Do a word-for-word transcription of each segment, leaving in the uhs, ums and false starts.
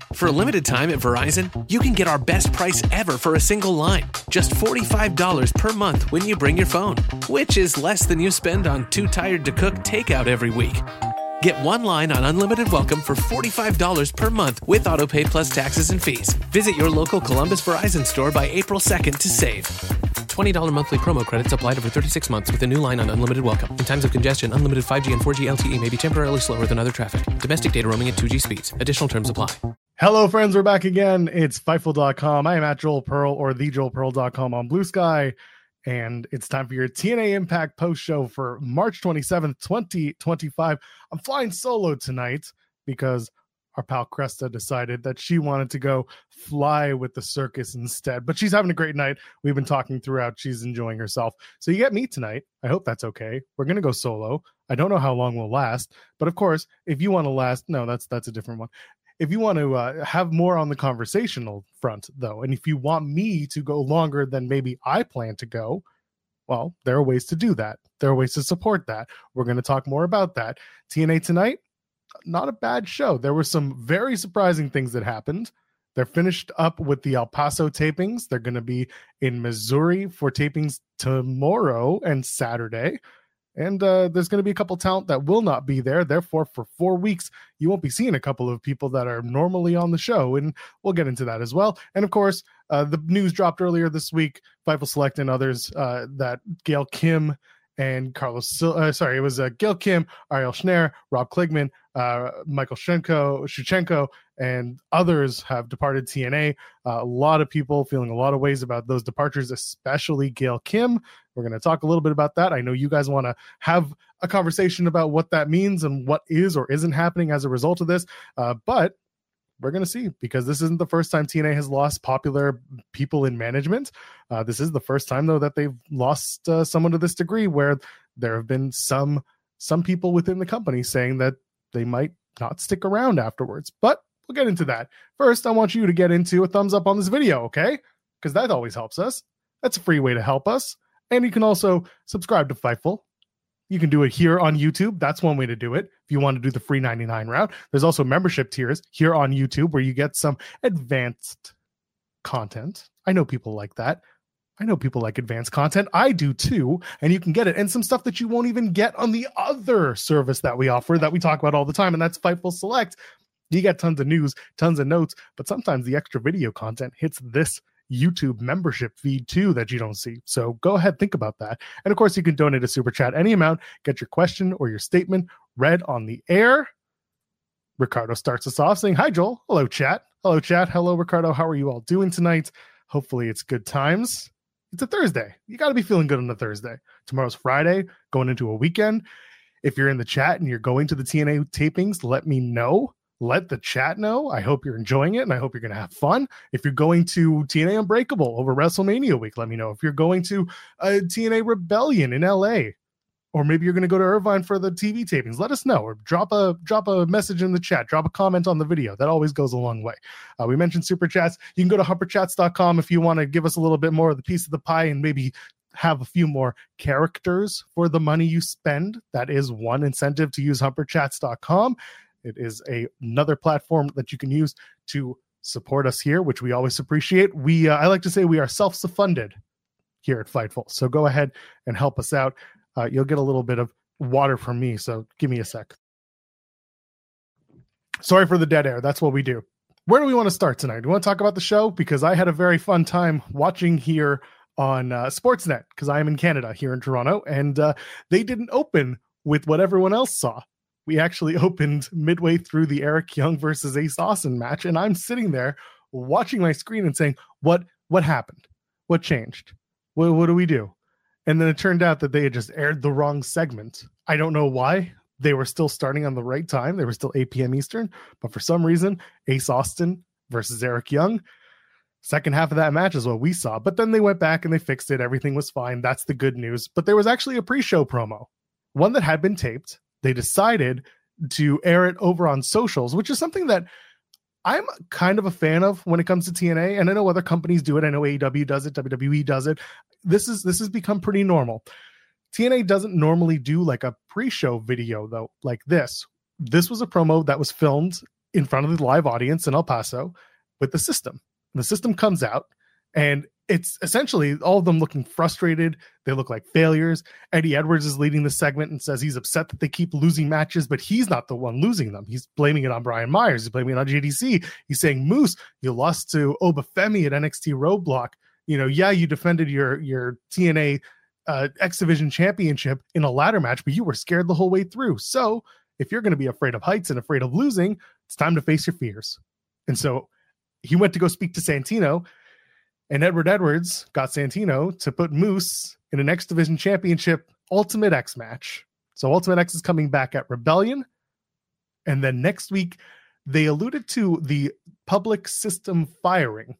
For a limited time at Verizon, you can get our best price ever for a single line. Just forty-five dollars per month when you bring your phone, which is less than you spend on Too Tired to Cook takeout every week. Get one line on Unlimited Welcome for forty-five dollars per month with AutoPay plus taxes and fees. Visit your local Columbus Verizon store by April second to save. twenty dollars monthly promo credits applied over thirty-six months with a new line on Unlimited Welcome. In times of congestion, unlimited five G and four G L T E may be temporarily slower than other traffic. Domestic data roaming at two G speeds. Additional terms apply. Hello, friends. We're back again. It's Fightful dot com. I am at Joel Pearl or the joel pearl dot com on Blue Sky. And it's time for your T N A Impact post show for March twenty-seventh, twenty twenty-five. I'm flying solo tonight because our pal Cresta decided that she wanted to go fly with the circus instead. But she's having a great night. We've been talking throughout. She's enjoying herself. So you get me tonight. I hope that's okay. We're going to go solo. I don't know how long we'll last. But of course, if you want to last, no, that's that's a different one. If you want to uh, have more on the conversational front, though, and if you want me to go longer than maybe I plan to go, well, there are ways to do that. There are ways to support that. We're going to talk more about that. T N A tonight, not a bad show. There were some very surprising things that happened. They're finished up with the El Paso tapings. They're going to be in Missouri for tapings tomorrow and Saturday. And uh, there's going to be a couple talent that will not be there. Therefore, for four weeks, you won't be seeing a couple of people that are normally on the show. And we'll get into that as well. And of course, uh, the news dropped earlier this week, Fightful Select and others, uh, that Gail Kim and Carlos, Sil- uh, sorry, it was uh, Gail Kim, Ariel Schneider, Rob Kligman, uh, Michael Shenko, Shuchenko, and others have departed T N A. Uh, a lot of people feeling a lot of ways about those departures, especially Gail Kim. We're going to talk a little bit about that. I know you guys want to have a conversation about what that means and what is or isn't happening as a result of this. Uh, but we're going to see, because this isn't the first time T N A has lost popular people in management. Uh, this is the first time, though, that they've lost uh, someone to this degree, where there have been some some people within the company saying that they might not stick around afterwards. But we'll get into that. First, I want you to get into a thumbs up on this video, okay? Because that always helps us. That's a free way to help us. And you can also subscribe to Fightful. You can do it here on YouTube. That's one way to do it. If you want to do the free ninety-nine route, there's also membership tiers here on YouTube where you get some advanced content. I know people like that. I know people like advanced content. I do too. And you can get it. And some stuff that you won't even get on the other service that we offer that we talk about all the time. And that's Fightful Select. You get tons of news, tons of notes, but sometimes the extra video content hits this YouTube membership feed too that you don't see. So go ahead, think about that. And of course, you can donate a super chat any amount, get your question or your statement read on the air. Ricardo starts us off saying, hi, Joel. Hello, chat. Hello, chat. Hello, Ricardo. How are you all doing tonight? Hopefully it's good times. It's a Thursday. You got to be feeling good on a Thursday. Tomorrow's Friday, going into a weekend. If you're in the chat and you're going to the T N A tapings, let me know. Let the chat know. I hope you're enjoying it, and I hope you're going to have fun. If you're going to T N A Unbreakable over WrestleMania week, let me know. If you're going to uh, T N A Rebellion in L A, or maybe you're going to go to Irvine for the T V tapings, let us know, or drop a drop a message in the chat, drop a comment on the video. That always goes a long way. Uh, we mentioned super chats. You can go to humper chats dot com if you want to give us a little bit more of the piece of the pie and maybe have a few more characters for the money you spend. That is one incentive to use humper chats dot com. It is a, another platform that you can use to support us here, which we always appreciate. We, uh, I like to say we are self-funded here at Fightful. So go ahead and help us out. Uh, you'll get a little bit of water from me. So give me a sec. Sorry for the dead air. That's what we do. Where do we want to start tonight? Do we want to talk about the show? Because I had a very fun time watching here on uh, Sportsnet, because I am in Canada here in Toronto, and uh, they didn't open with what everyone else saw. We actually opened midway through the Eric Young versus Ace Austin match, and I'm sitting there watching my screen and saying, what what happened? What changed? What, what do we do? And then it turned out that they had just aired the wrong segment. I don't know why. They were still starting on the right time. They were still eight p.m. Eastern, but for some reason, Ace Austin versus Eric Young, second half of that match is what we saw. But then they went back and they fixed it. Everything was fine. That's the good news. But there was actually a pre-show promo, one that had been taped. They decided to air it over on socials, which is something that I'm kind of a fan of when it comes to T N A. And I know other companies do it. I know A E W does it. W W E does it. This is this has become pretty normal. T N A doesn't normally do like a pre-show video, though, like this. This was a promo that was filmed in front of the live audience in El Paso with the system. And the system comes out, and it's essentially all of them looking frustrated. They look like failures. Eddie Edwards is leading the segment and says he's upset that they keep losing matches, but he's not the one losing them. He's blaming it on Brian Myers. He's blaming it on J D C. He's saying, Moose, you lost to Obafemi at N X T Roadblock. You know, yeah, you defended your, your T N A uh, X Division championship in a ladder match, but you were scared the whole way through. So if you're going to be afraid of heights and afraid of losing, it's time to face your fears. And so he went to go speak to Santino, and Edward Edwards got Santino to put Moose in an X Division Championship Ultimate X match. So Ultimate X is coming back at Rebellion. And then next week, they alluded to the public system firing.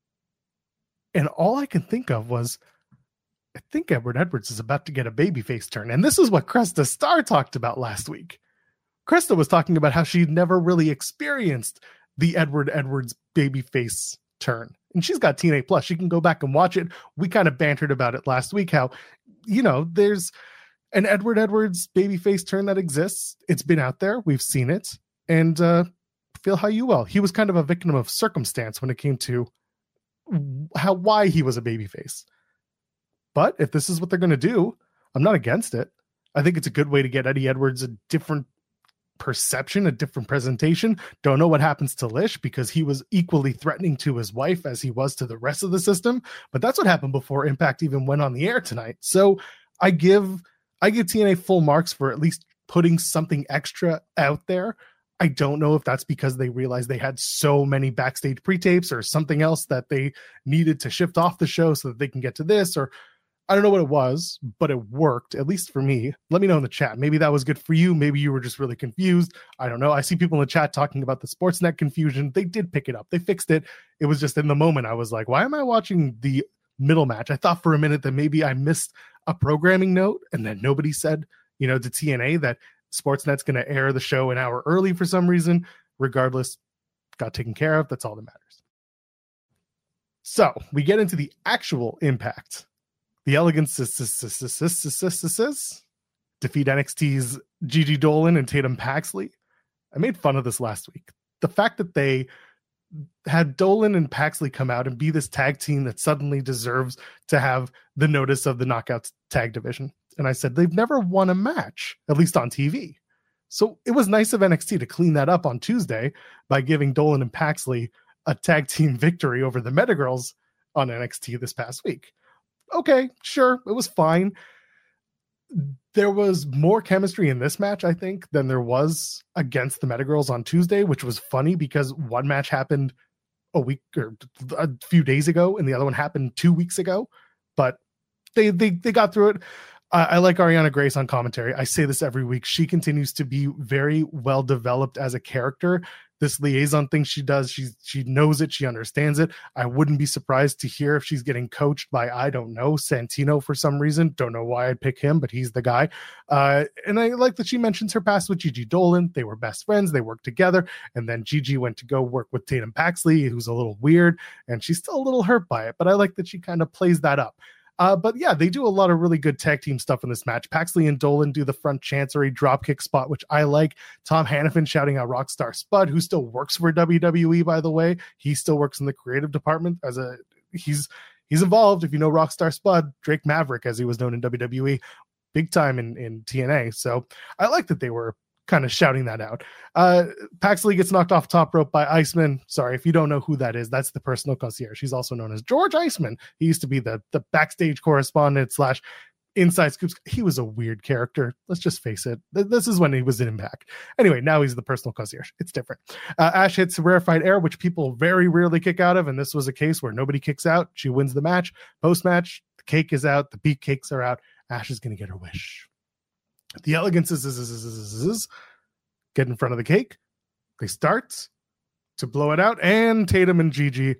And all I can think of was, I think Edward Edwards is about to get a babyface turn. And this is what Cresta Star talked about last week. Cresta was talking about how she'd never really experienced the Edward Edwards babyface turn. And she's got T N A Plus. She can go back and watch it. We kind of bantered about it last week, how, you know, there's an Edward Edwards babyface turn that exists. It's been out there. We've seen it. And uh, feel how you will. He was kind of a victim of circumstance when it came to how why he was a babyface. But if this is what they're going to do, I'm not against it. I think it's a good way to get Eddie Edwards a different perception, a different presentation. Don't know what happens to Lish, because he was equally threatening to his wife as he was to the rest of the system. But that's what happened before Impact even went on the air tonight. So I give I give T N A full marks for at least putting something extra out there. I don't know if that's because they realized they had so many backstage pre-tapes or something else that they needed to shift off the show so that they can get to this, or I don't know what it was, but it worked, at least for me. Let me know in the chat. Maybe that was good for you. Maybe you were just really confused. I don't know. I see people in the chat talking about the Sportsnet confusion. They did pick it up. They fixed it. It was just in the moment I was like, why am I watching the middle match? I thought for a minute that maybe I missed a programming note, and then nobody said, you know, to T N A that Sportsnet's going to air the show an hour early for some reason. Regardless, got taken care of. That's all that matters. So we get into the actual Impact. The Elegance defeat N X T's Gigi Dolan and Tatum Paxley. I made fun of this last week. The fact that they had Dolan and Paxley come out and be this tag team that suddenly deserves to have the notice of the Knockouts tag division. And I said, they've never won a match, at least on T V. So it was nice of N X T to clean that up on Tuesday by giving Dolan and Paxley a tag team victory over the Metagirls on N X T this past week. Okay, sure, it was fine. There was more chemistry in this match, I think, than there was against the Metagirls on Tuesday, which was funny because one match happened a week or a few days ago, and the other one happened two weeks ago. But they they they got through it. Uh, I like Ariana Grace on commentary. I say this every week. She continues to be very well developed as a character. This liaison thing she does, she she knows it, she understands it. I wouldn't be surprised to hear if she's getting coached by, I don't know, Santino for some reason. Don't know why I'd pick him, but he's the guy. Uh, and I like that she mentions her past with Gigi Dolan. They were best friends. They worked together. And then Gigi went to go work with Tatum Paxley, who's a little weird, and she's still a little hurt by it. But I like that she kind of plays that up. Uh, but yeah, they do a lot of really good tag team stuff in this match. Paxley and Dolan do the front chancery dropkick spot, which I like. Tom Hannafin shouting out Rockstar Spud, who still works for W W E, by the way. He still works in the creative department as a he's he's involved. If you know Rockstar Spud, Drake Maverick, as he was known in W W E, big time in, in T N A. So I like that they were kind of shouting that out. Uh, Paxley gets knocked off top rope by Iceman. Sorry, if you don't know who that is, that's the personal concierge. He's also known as George Iceman. He used to be the, the backstage correspondent slash inside scoops. He was a weird character. Let's just face it. This is when he was in Impact. Anyway, now he's the personal concierge. It's different. Uh, Ash hits rarefied air, which people very rarely kick out of, and this was a case where nobody kicks out. She wins the match. Post-match, the cake is out. The beat cakes are out. Ash is going to get her wish. The Elegance is, is, is, is, is, is get in front of the cake. They start to blow it out, and Tatum and Gigi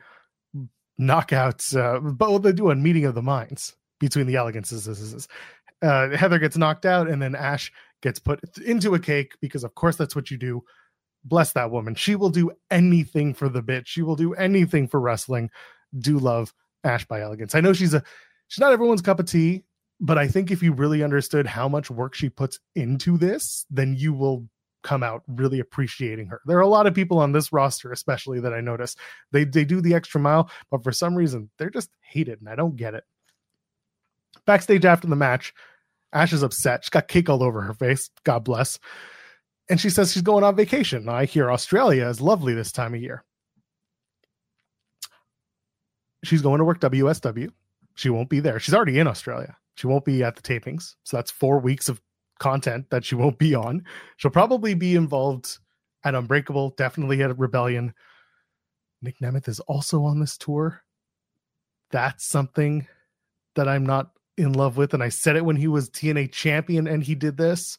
knockouts. Uh, but they do a meeting of the minds between the Elegance. Is, is, is. Uh, Heather gets knocked out, and then Ash gets put into a cake because, of course, that's what you do. Bless that woman. She will do anything for the bit. She will do anything for wrestling. Do love Ash by Elegance. I know she's a she's not everyone's cup of tea. But I think if you really understood how much work she puts into this, then you will come out really appreciating her. There are a lot of people on this roster, especially, that I notice they they do the extra mile, but for some reason they're just hated, and I don't get it. Backstage after the match, Ash is upset. She's got cake all over her face. God bless. And she says she's going on vacation. I hear Australia is lovely this time of year. She's going to work W S W. She won't be there. She's already in Australia. She won't be at the tapings. So that's four weeks of content that she won't be on. She'll probably be involved at Unbreakable, definitely at Rebellion. Nick Nemeth is also on this tour. That's something that I'm not in love with. And I said it when he was T N A champion and he did this.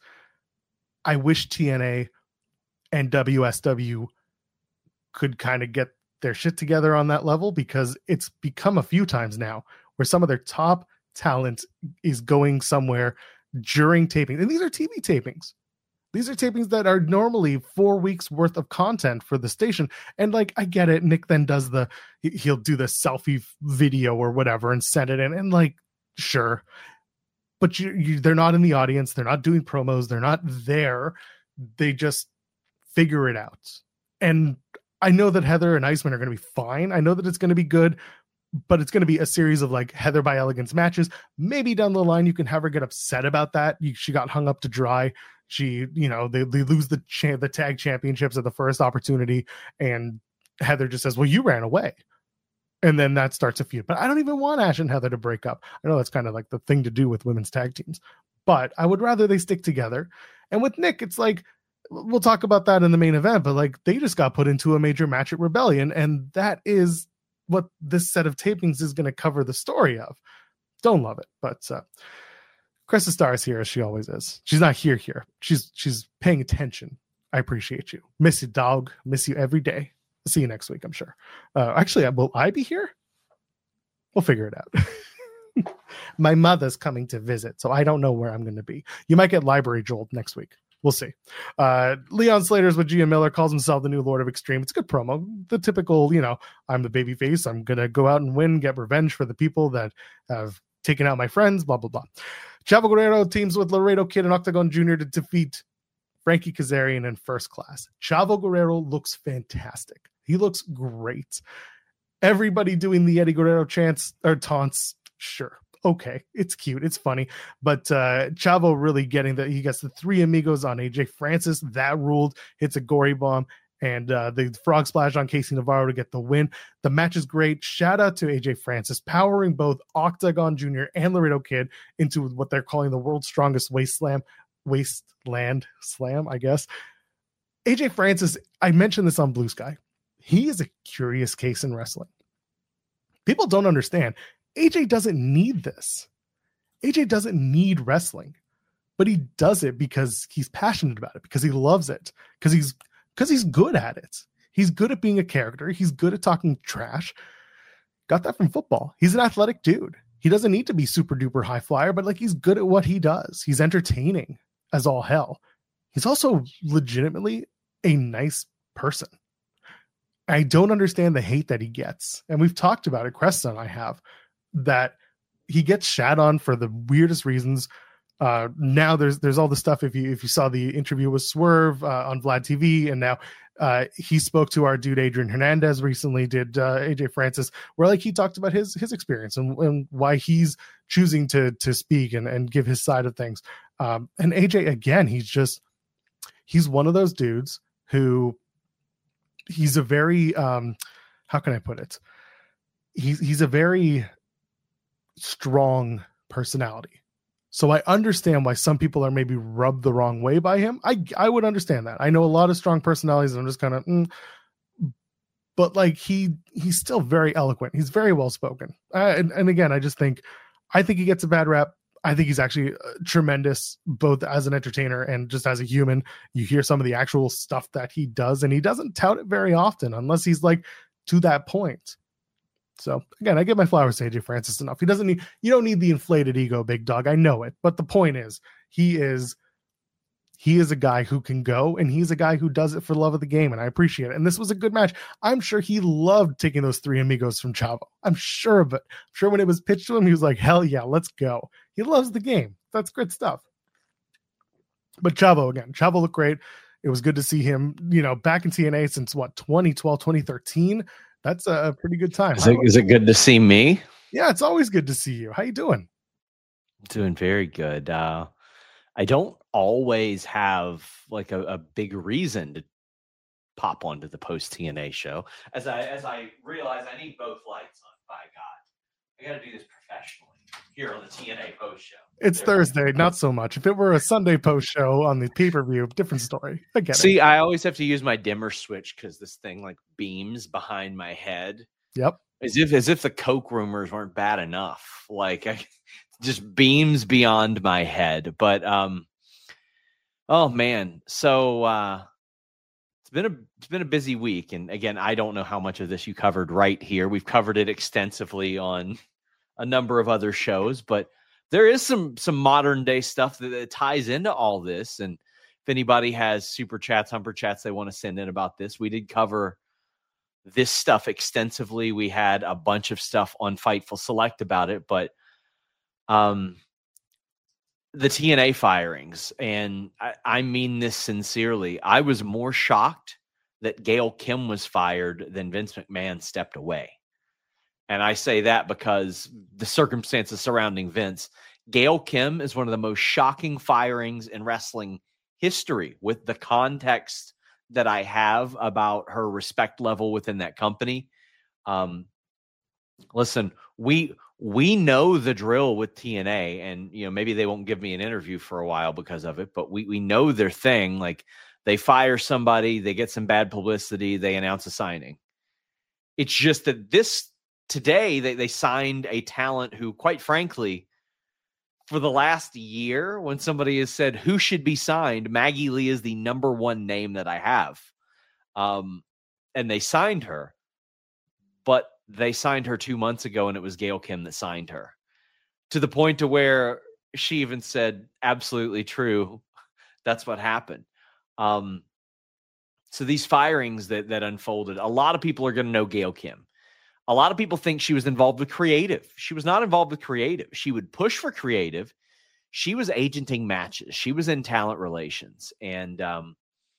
I wish T N A and W S W could kind of get their shit together on that level, because it's become a few times now where some of their top talent is going somewhere during taping. And these are T V tapings. These are tapings that are normally four weeks worth of content for the station. And like, I get it. Nick then does the, he'll do the selfie video or whatever and send it in. And like, sure. But you, you, they're not in the audience. They're not doing promos. They're not there. They just figure it out. And I know that Heather and Iceman are going to be fine. I know that it's going to be good, but it's going to be a series of like Heather by Elegance matches. Maybe down the line, you can have her get upset about that. You, she got hung up to dry. She, you know, they, they lose the cha- the tag championships at the first opportunity. And Heather just says, well, you ran away. And then that starts a feud. But I don't even want Ash and Heather to break up. I know that's kind of like the thing to do with women's tag teams, but I would rather they stick together. And with Nick, it's like, we'll talk about that in the main event, but like they just got put into a major match at Rebellion. And that is what this set of tapings is going to cover the story of. Don't love it, but uh, Cresta Star is here as she always is. She's not here here. She's she's paying attention. I appreciate you. Miss you, dog. Miss you every day. See you next week, I'm sure. Uh, actually, will I be here? We'll figure it out. My mother's coming to visit, so I don't know where I'm going to be. You might get Library Joel next week. We'll see. Uh, Leon Slater's with Gia Miller, calls himself the new Lord of Extreme. It's a good promo. The typical, you know, I'm the baby face. I'm going to go out and win, get revenge for the people that have taken out my friends, blah, blah, blah. Chavo Guerrero teams with Laredo Kid and Octagon Junior to defeat Frankie Kazarian in First Class. Chavo Guerrero looks fantastic. He looks great. Everybody doing the Eddie Guerrero chants or taunts, sure. Okay, it's cute, it's funny, but uh Chavo really getting that. He gets the three amigos on A J Francis, that ruled. Hits a gory bomb and uh the frog splash on Casey Navarro to get the win. The match is great. Shout out to A J Francis, powering both Octagon Junior and Laredo Kid into what they're calling the world's strongest waist slam, wasteland slam, I guess. A J Francis, I mentioned this on Blue Sky. He is a curious case in wrestling. People don't understand. A J doesn't need this. A J doesn't need wrestling, but he does it because he's passionate about it, because he loves it, because he's because he's good at it. He's good at being a character. He's good at talking trash. Got that from football. He's an athletic dude. He doesn't need to be super duper high flyer, but like he's good at what he does. He's entertaining as all hell. He's also legitimately a nice person. I don't understand the hate that he gets. And we've talked about it, Cresta and I have, that he gets shat on for the weirdest reasons. Uh, now there's there's all the stuff. If you if you saw the interview with Swerve uh, on Vlad T V, and now uh, he spoke to our dude Adrian Hernandez recently, did uh, A J Francis, where like he talked about his his experience and, and why he's choosing to to speak and, and give his side of things. Um, and A J, again, he's just he's one of those dudes who he's a very um, how can I put it? He's he's a very strong personality. So I understand why some people are maybe rubbed the wrong way by him. I I would understand that. I know a lot of strong personalities, and I'm just kind of, mm. but like he he's still very eloquent. He's very well spoken. Uh, and and again, I just think I think he gets a bad rap. I think he's actually uh, tremendous, both as an entertainer and just as a human. You hear some of the actual stuff that he does, and he doesn't tout it very often, unless he's like to that point. So again, I give my flowers to A J Francis enough. He doesn't need, you don't need the inflated ego, big dog. I know it. But the point is, he is, he is a guy who can go, and he's a guy who does it for love of the game. And I appreciate it. And this was a good match. I'm sure he loved taking those three amigos from Chavo. I'm sure of it. I'm sure when it was pitched to him, he was like, hell yeah, let's go. He loves the game. That's good stuff. But Chavo, again, Chavo looked great. It was good to see him, you know, back in T N A since what, twenty twelve, twenty thirteen. That's a pretty good time. Is it, is it good to see me? Yeah, it's always good to see you. How you doing? Doing very good. Uh, I don't always have like a, a big reason to pop onto the post T N A show. As I as I realize I need both lights on. By God, I got to do this professionally here on the T N A post show. It's there Thursday, not so much. If it were a Sunday post show on the pay per view, different story. I get See, it. I always have to use my dimmer switch because this thing like beams behind my head. Yep. As if as if the Coke rumors weren't bad enough. Like I just beams beyond my head. But um, oh man, so uh, it's been a it's been a busy week, and again, I don't know how much of this you covered right here. We've covered it extensively on a number of other shows, but there is some some modern day stuff that, that ties into all this. And if anybody has super chats, humper chats they want to send in about this, we did cover this stuff extensively. We had a bunch of stuff on Fightful Select about it, but um, the T N A firings, and I, I mean this sincerely, I was more shocked that Gail Kim was fired than Vince McMahon stepped away. And I say that because the circumstances surrounding Vince. Gail Kim is one of the most shocking firings in wrestling history with the context that I have about her respect level within that company. Um, listen, we we know the drill with T N A, and you know maybe they won't give me an interview for a while because of it, but we we know their thing. Like they fire somebody, they get some bad publicity, they announce a signing. It's just that this today they, they signed a talent who, quite frankly, for the last year, when somebody has said who should be signed, Maggie Lee is the number one name that I have. Um, and they signed her, but they signed her two months ago, and it was Gail Kim that signed her, to the point to where she even said, absolutely true. That's what happened. Um, so these firings that, that unfolded, a lot of people are going to know Gail Kim. A lot of people think she was involved with creative. She was not involved with creative. She would push for creative. She was agenting matches. She was in talent relations. And um,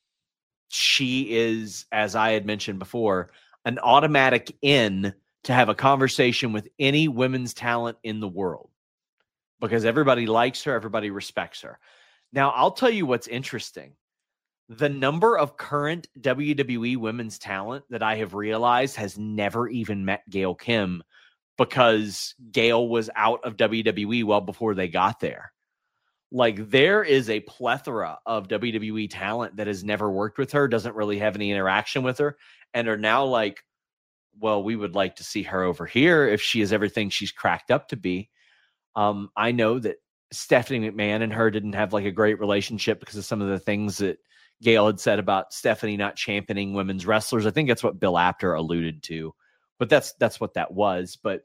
she is, as I had mentioned before, an automatic in to have a conversation with any women's talent in the world because everybody likes her. Everybody respects her. Now, I'll tell you what's interesting. The number of current W W E women's talent that I have realized has never even met Gail Kim because Gail was out of W W E well before they got there. Like there is a plethora of W W E talent that has never worked with her, doesn't really have any interaction with her, and are now like, well, we would like to see her over here if she is everything she's cracked up to be. Um, I know that Stephanie McMahon and her didn't have like a great relationship because of some of the things that Gail had said about Stephanie not championing women's wrestlers. I think that's what Bill Apter alluded to, but that's that's what that was. But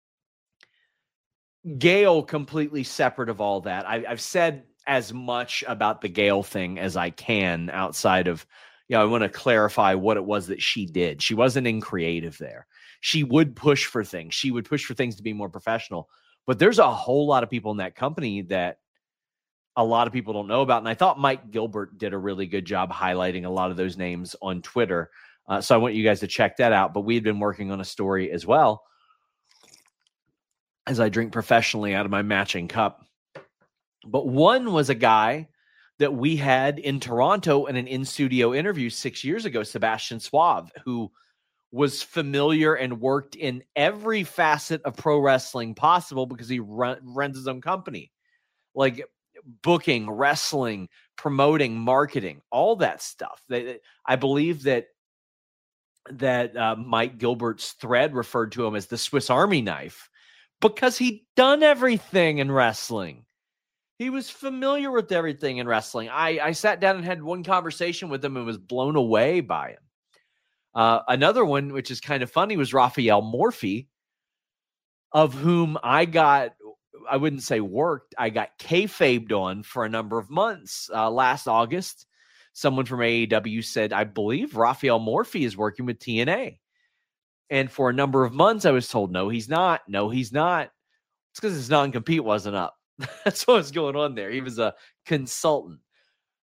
Gail, completely separate of all that. I, I've said as much about the Gail thing as I can outside of, you know, I want to clarify what it was that she did. She wasn't in creative there. She would push for things. She would push for things to be more professional. But there's a whole lot of people in that company that a lot of people don't know about. And I thought Mike Gilbert did a really good job highlighting a lot of those names on Twitter. Uh, so I want you guys to check that out. But we've been working on a story as well as I drink professionally out of my matching cup. But one was a guy that we had in Toronto in an in-studio interview six years ago, Sebastian Suave, who was familiar and worked in every facet of pro wrestling possible because he run, runs his own company. Like booking, wrestling, promoting, marketing, all that stuff. They, I believe that that uh, Mike Gilbert's thread referred to him as the Swiss Army knife because he'd done everything in wrestling. He was familiar with everything in wrestling. I, I sat down and had one conversation with him and was blown away by him. Uh, another one, which is kind of funny, was Raphael Morphy, of whom I got I wouldn't say worked. I got kayfabed on for a number of months. Uh, last August, someone from A E W said, I believe Raphael Morphy is working with T N A. And for a number of months, I was told, no, he's not. No, he's not. It's because his non-compete wasn't up. That's what was going on there. He was a consultant.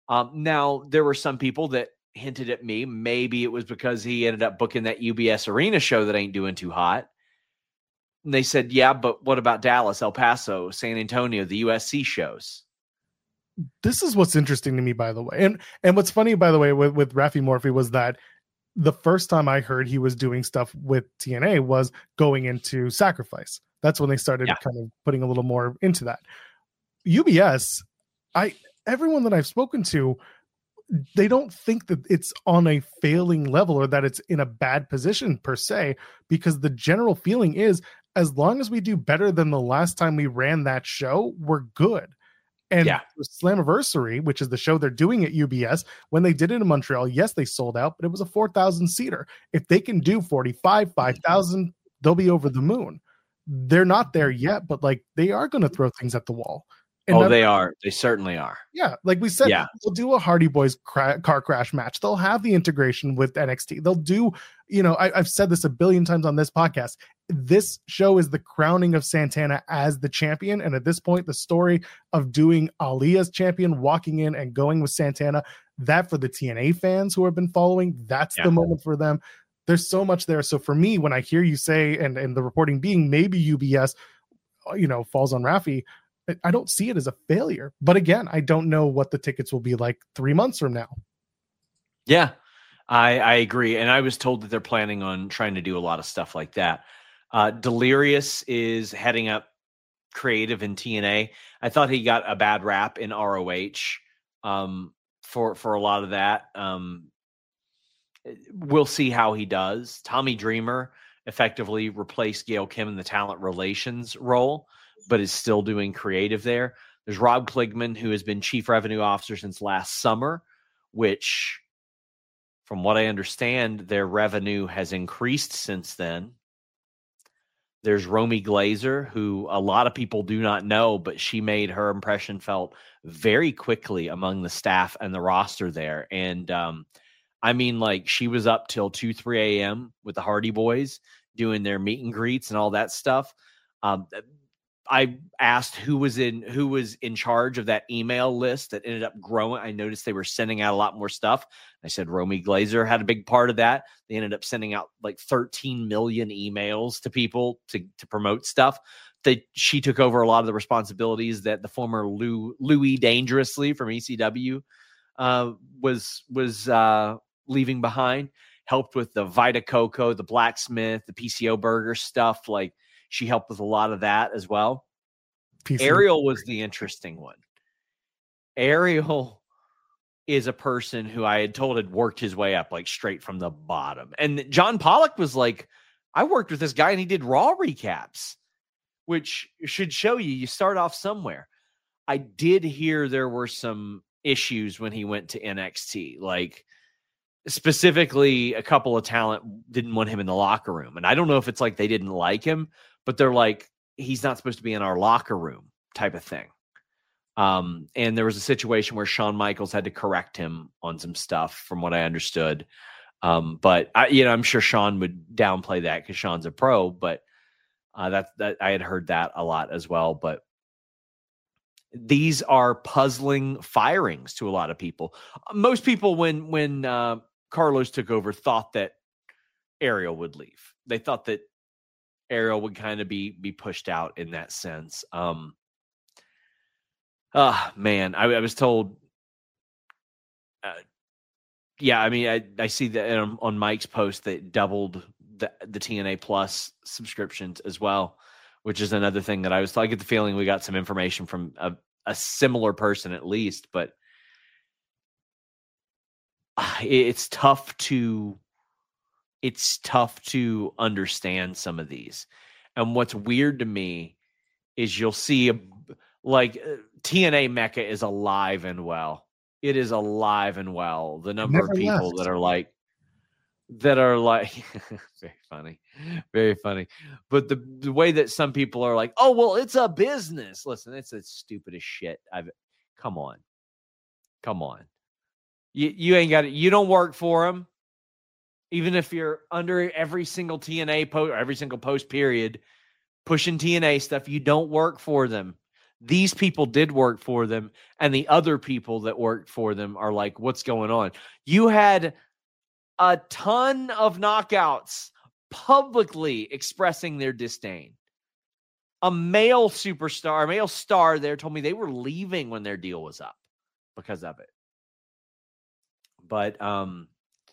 Um, now, there were some people that hinted at me, maybe it was because he ended up booking that U B S Arena show that ain't doing too hot. And they said, yeah, but what about Dallas, El Paso, San Antonio, the U S C shows? This is what's interesting to me, by the way. And and what's funny, by the way, with, with Rafi Morphy was that the first time I heard he was doing stuff with T N A was going into Sacrifice. That's when they started yeah. kind of putting a little more into that. U B S, I everyone that I've spoken to, they don't think that it's on a failing level or that it's in a bad position per se, because the general feeling is as long as we do better than the last time we ran that show, we're good. And yeah. Slammiversary, which is the show they're doing at U B S, when they did it in Montreal, yes, they sold out, but it was a four thousand seater. If they can do forty-five, five thousand, they'll be over the moon. They're not there yet, but like they are going to throw things at the wall. And oh, they are. They certainly are. Yeah. Like we said, yeah. they'll do a Hardy Boys cra- car crash match. They'll have the integration with N X T. They'll do, you know, I, I've said this a billion times on this podcast. This show is the crowning of Santana as the champion. And at this point, the story of doing Ali as champion, walking in and going with Santana, that for the T N A fans who have been following, that's yeah. the moment for them. There's so much there. So for me, when I hear you say, and, and the reporting being maybe U B S, you know, falls on Rafi, I don't see it as a failure. But again, I don't know what the tickets will be like three months from now. Yeah, I, I agree. And I was told that they're planning on trying to do a lot of stuff like that. Uh, Delirious is heading up creative in T N A. I thought he got a bad rap in R O H um, for, for a lot of that. Um, we'll see how he does. Tommy Dreamer effectively replaced Gail Kim in the talent relations role, but is still doing creative there. There's Rob Kligman, who has been chief revenue officer since last summer, which, from what I understand, their revenue has increased since then. There's Romy Glazer, who a lot of people do not know, but she made her impression felt very quickly among the staff and the roster there. And um, I mean, like, she was up till two, three a.m. with the Hardy Boys doing their meet and greets and all that stuff. Um, I asked who was in who was in charge of that email list that ended up growing. I noticed they were sending out a lot more stuff. I said Romy Glazer had a big part of that. They ended up sending out like thirteen million emails to people to, to promote stuff. That she took over a lot of the responsibilities that the former Lou, Louis Dangerously from E C W uh, was was uh, leaving behind. Helped with the Vita Coco, the Blacksmith, the P C O Burger stuff. Like, she helped with a lot of that as well. P C Ariel was the interesting one. Ariel is a person who I had told had worked his way up, like, straight from the bottom. And John Pollock was like, I worked with this guy and he did Raw recaps, which should show you, you start off somewhere. I did hear there were some issues when he went to N X T. Like, specifically, a couple of talent didn't want him in the locker room. And I don't know if it's like they didn't like him, but they're like, he's not supposed to be in our locker room type of thing. Um, and there was a situation where Shawn Michaels had to correct him on some stuff from what I understood. Um, but I, you know, I'm sure Shawn would downplay that because Shawn's a pro, but uh, that, that I had heard that a lot as well. But these are puzzling firings to a lot of people. Most people, when, when uh, Carlos took over, thought that Ariel would leave. They thought that Ariel would kind of be be pushed out in that sense. Um, oh, man, I, I was told, uh, yeah, I mean, I, I see that on, on Mike's post that doubled the, the T N A Plus subscriptions as well, which is another thing that I was, I get the feeling we got some information from a, a similar person at least, but uh, it, it's tough to It's tough to understand some of these. And what's weird to me is you'll see a, like uh, T N A Mecca is alive and well. It is alive and well. The number of people left. that are like, that are like, very funny, very funny. But the, the way that some people are like, oh, well, it's a business. Listen, it's the stupidest shit. I've, come on, come on. You, you ain't got it. You don't work for them. Even if you're under every single T N A post, or every single post period, pushing T N A stuff, you don't work for them. these people did work for them, and the other people that worked for them are like, what's going on? You had a ton of knockouts publicly expressing their disdain. A male superstar, a male star there told me they were leaving when their deal was up because of it. But um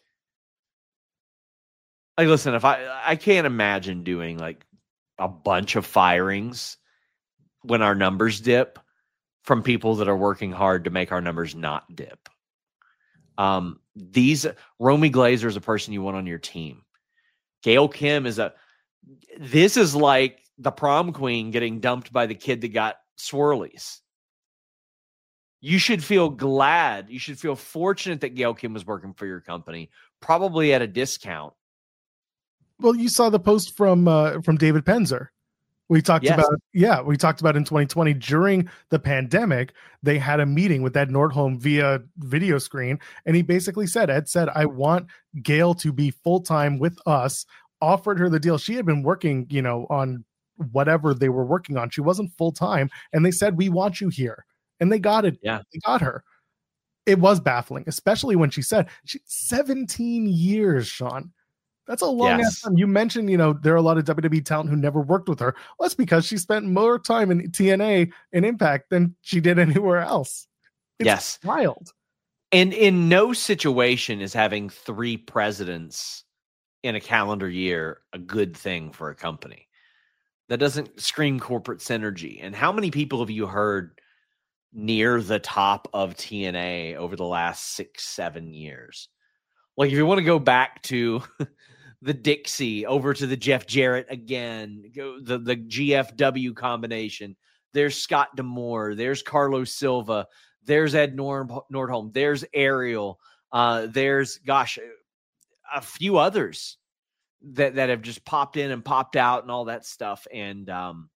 like listen, if I I can't imagine doing like a bunch of firings when our numbers dip from people that are working hard to make our numbers not dip. Um these Romy Glazer is a person you want on your team. Gail Kim is a this is like the prom queen getting dumped by the kid that got swirlies. You should feel glad. You should feel fortunate that Gail Kim was working for your company, probably at a discount. Well, you saw the post from uh, from David Penzer. We talked Yes. about, yeah, we talked about in twenty twenty during the pandemic, they had a meeting with Ed Nordholm via video screen. And he basically said, Ed said, I want Gail to be full-time with us, offered her the deal. She had been working, you know, on whatever they were working on. She wasn't full-time. And they said, we want you here. And they got it. Yeah. They got her. It was baffling, especially when she said she seventeen years, Sean. That's a long Yes. ass time. You mentioned, you know, there are a lot of W W E talent who never worked with her. Well, that's because she spent more time in T N A and Impact than she did anywhere else. It's Yes. wild. And in no situation is having three presidents in a calendar year a good thing for a company. That doesn't scream corporate synergy. And how many people have you heard near the top of T N A over the last six, seven years? Like, if you want to go back to the Dixie, over to the Jeff Jarrett again, go the, the G F W combination, there's Scott D'Amore, there's Carlos Silva, there's Ed Nord- Nordholm, there's Ariel, uh, there's, gosh, a few others that, that have just popped in and popped out and all that stuff. And um,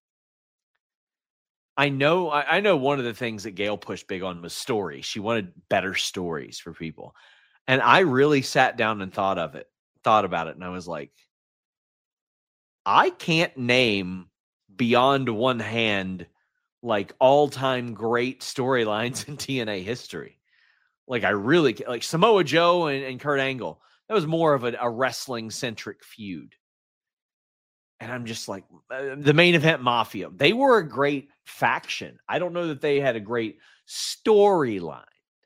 I know, I, I know one of the things that Gail pushed big on was story. She wanted better stories for people. And I really sat down and thought of it, thought about it. And I was like, I can't name beyond one hand, like all-time great storylines in T N A history. Like I really, like Samoa Joe and, and Kurt Angle, that was more of a, a wrestling-centric feud. And I'm just like, uh, the Main Event Mafia, they were a great faction. I don't know that they had a great storyline.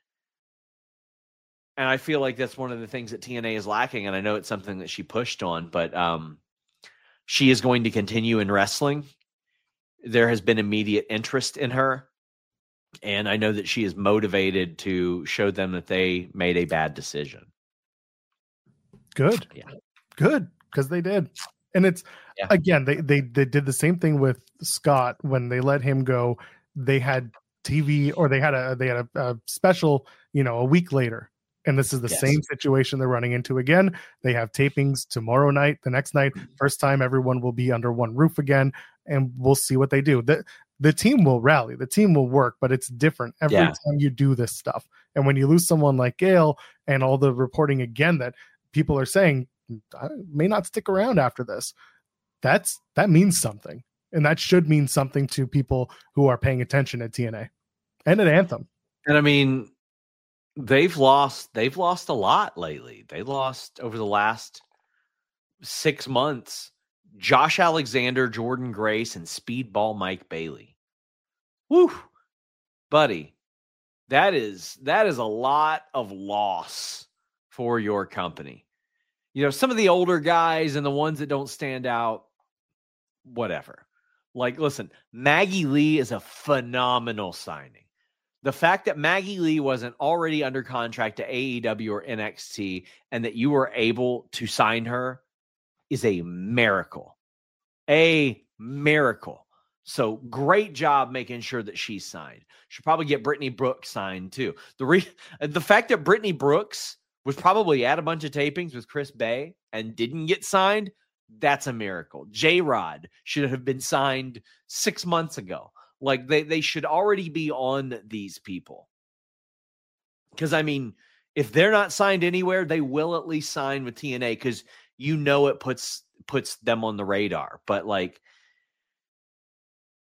And I feel like that's one of the things that T N A is lacking. And I know it's something that she pushed on, but um, she is going to continue in wrestling. There has been immediate interest in her. And I know that she is motivated to show them that they made a bad decision. Good. Yeah. Good. Because they did. And it's, yeah. again, they, they they did the same thing with Scott when they let him go. They had T V, or they had a they had a, a special, you know, a week later. And this is the yes. same situation they're running into again. They have tapings tomorrow night, the next night. First time everyone will be under one roof again, and we'll see what they do. The, the team will rally. The team will work, but it's different every yeah. time you do this stuff. And when you lose someone like Gail and all the reporting again that people are saying, I may not stick around after this, that's that means something. And that should mean something to people who are paying attention at T N A and at Anthem. And I mean, They've lost, they've lost a lot lately. They lost over the last six months, Josh Alexander, Jordan Grace, and Speedball Mike Bailey. Woo, buddy. That is, that is a lot of loss for your company. You know, some of the older guys and the ones that don't stand out, whatever. Like, listen, Maggie Lee is a phenomenal signing. The fact that Maggie Lee wasn't already under contract to A E W or N X T and that you were able to sign her is a miracle. A miracle. So great job making sure that she's signed. Should probably get Brittany Brooks signed too. The re- the fact that Brittany Brooks was probably at a bunch of tapings with Chris Bay and didn't get signed, that's a miracle. J-Rod should have been signed six months ago. Like they, they should already be on these people. Because, I mean, if they're not signed anywhere, they will at least sign with T N A because you know it puts puts them on the radar. But, like,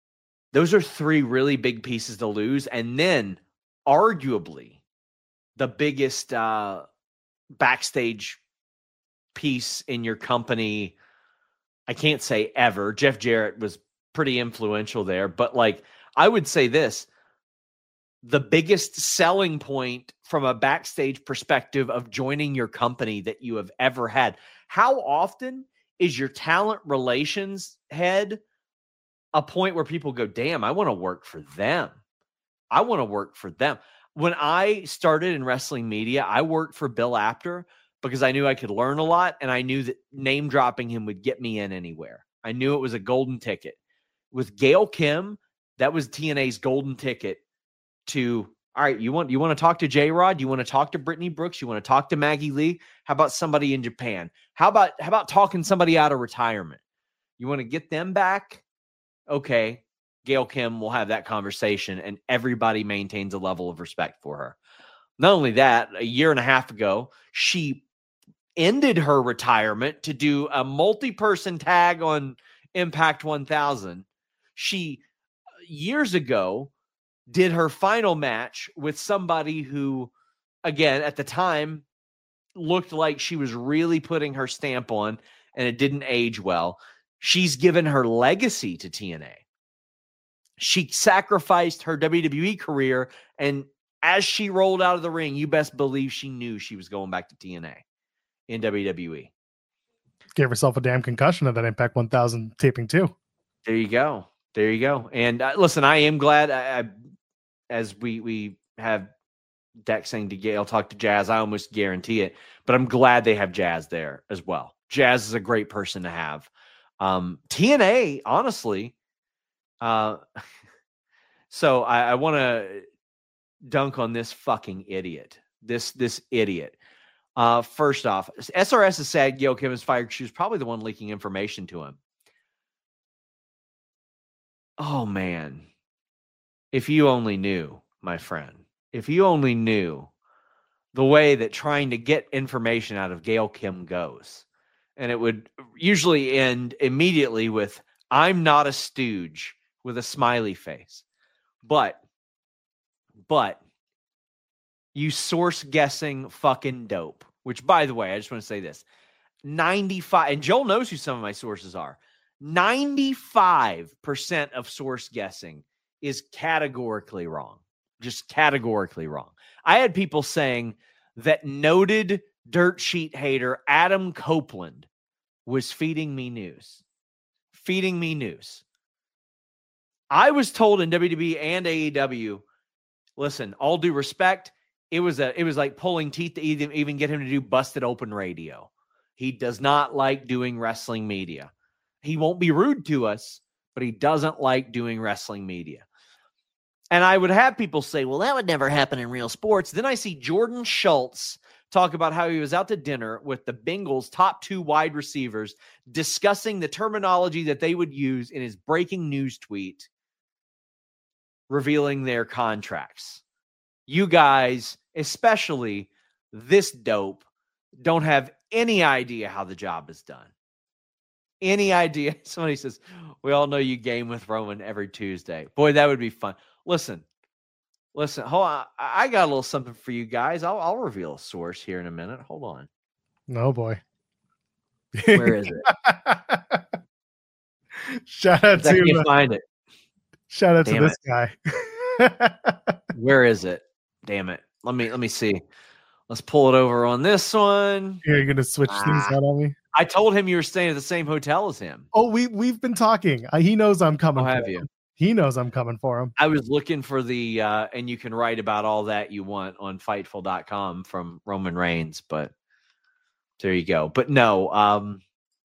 Those are three really big pieces to lose. And then arguably the biggest uh, backstage piece in your company, I can't say ever. Jeff Jarrett was pretty influential there, but like I would say this, the biggest selling point from a backstage perspective of joining your company that you have ever had. How often is your talent relations head a point where people go, damn, I want to work for them. I want to work for them. When I started in wrestling media, I worked for Bill Apter because I knew I could learn a lot, and I knew that name dropping him would get me in anywhere. I knew it was a golden ticket. With Gail Kim, that was T N A's golden ticket to, all right, you want you want to talk to J-Rod? You want to talk to Brittany Brooks? You want to talk to Maggie Lee? How about somebody in Japan? How about how about talking somebody out of retirement? You want to get them back? Okay, Gail Kim will have that conversation, and everybody maintains a level of respect for her. Not only that, a year and a half ago, she ended her retirement to do a multi-person tag on Impact one thousand. She, years ago, did her final match with somebody who, again, at the time, looked like she was really putting her stamp on, and it didn't age well. She's given her legacy to T N A. She sacrificed her W W E career, and as she rolled out of the ring, you best believe she knew she was going back to T N A in W W E. Gave herself a damn concussion at that Impact one thousand taping too. There you go. There you go. And uh, listen, I am glad, I, I, as we we have Dex saying to Gail, talk to Jazz, I almost guarantee it, but I'm glad they have Jazz there as well. Jazz is a great person to have. Um, T N A, honestly, uh, so I, I want to dunk on this fucking idiot. This this idiot. Uh, first off, S R S has said Gail Kim was fired. She was probably the one leaking information to him. Oh, man. If you only knew, my friend, if you only knew the way that trying to get information out of Gail Kim goes, and it would usually end immediately with, I'm not a stooge, with a smiley face. But, but, you source guessing fucking dope, which, by the way, I just want to say this, ninety-five, and Joel knows who some of my sources are, ninety-five percent of source guessing is categorically wrong. Just categorically wrong. I had people saying that noted dirt sheet hater Adam Copeland was feeding me news. Feeding me news. I was told in W W E and A E W, listen, all due respect, it was a it was like pulling teeth to even, even get him to do Busted Open Radio. He does not like doing wrestling media. He won't be rude to us, but he doesn't like doing wrestling media. And I would have people say, well, that would never happen in real sports. Then I see Jordan Schultz talk about how he was out to dinner with the Bengals' top two wide receivers, discussing the terminology that they would use in his breaking news tweet, revealing their contracts. You guys, especially this dope, don't have any idea how the job is done. Any idea? Somebody says, we all know you game with Roman every Tuesday. Boy, that would be fun. Listen, listen, hold on. I got a little something for you guys. I'll, I'll reveal a source here in a minute. Hold on. No, boy. Where is it? Shout out I to can't uh, find it. Shout out Damn to this it. guy. Where is it? Damn it. Let me let me see. Let's pull it over on this one. Here, you're gonna switch Ah. things out on me. I told him you were staying at the same hotel as him. Oh, we we've been talking. Uh, he knows I'm coming. Oh, for have him. you? He knows I'm coming for him. I was looking for the, uh, and you can write about all that you want on Fightful dot com from Roman Reigns, but there you go. But no, um,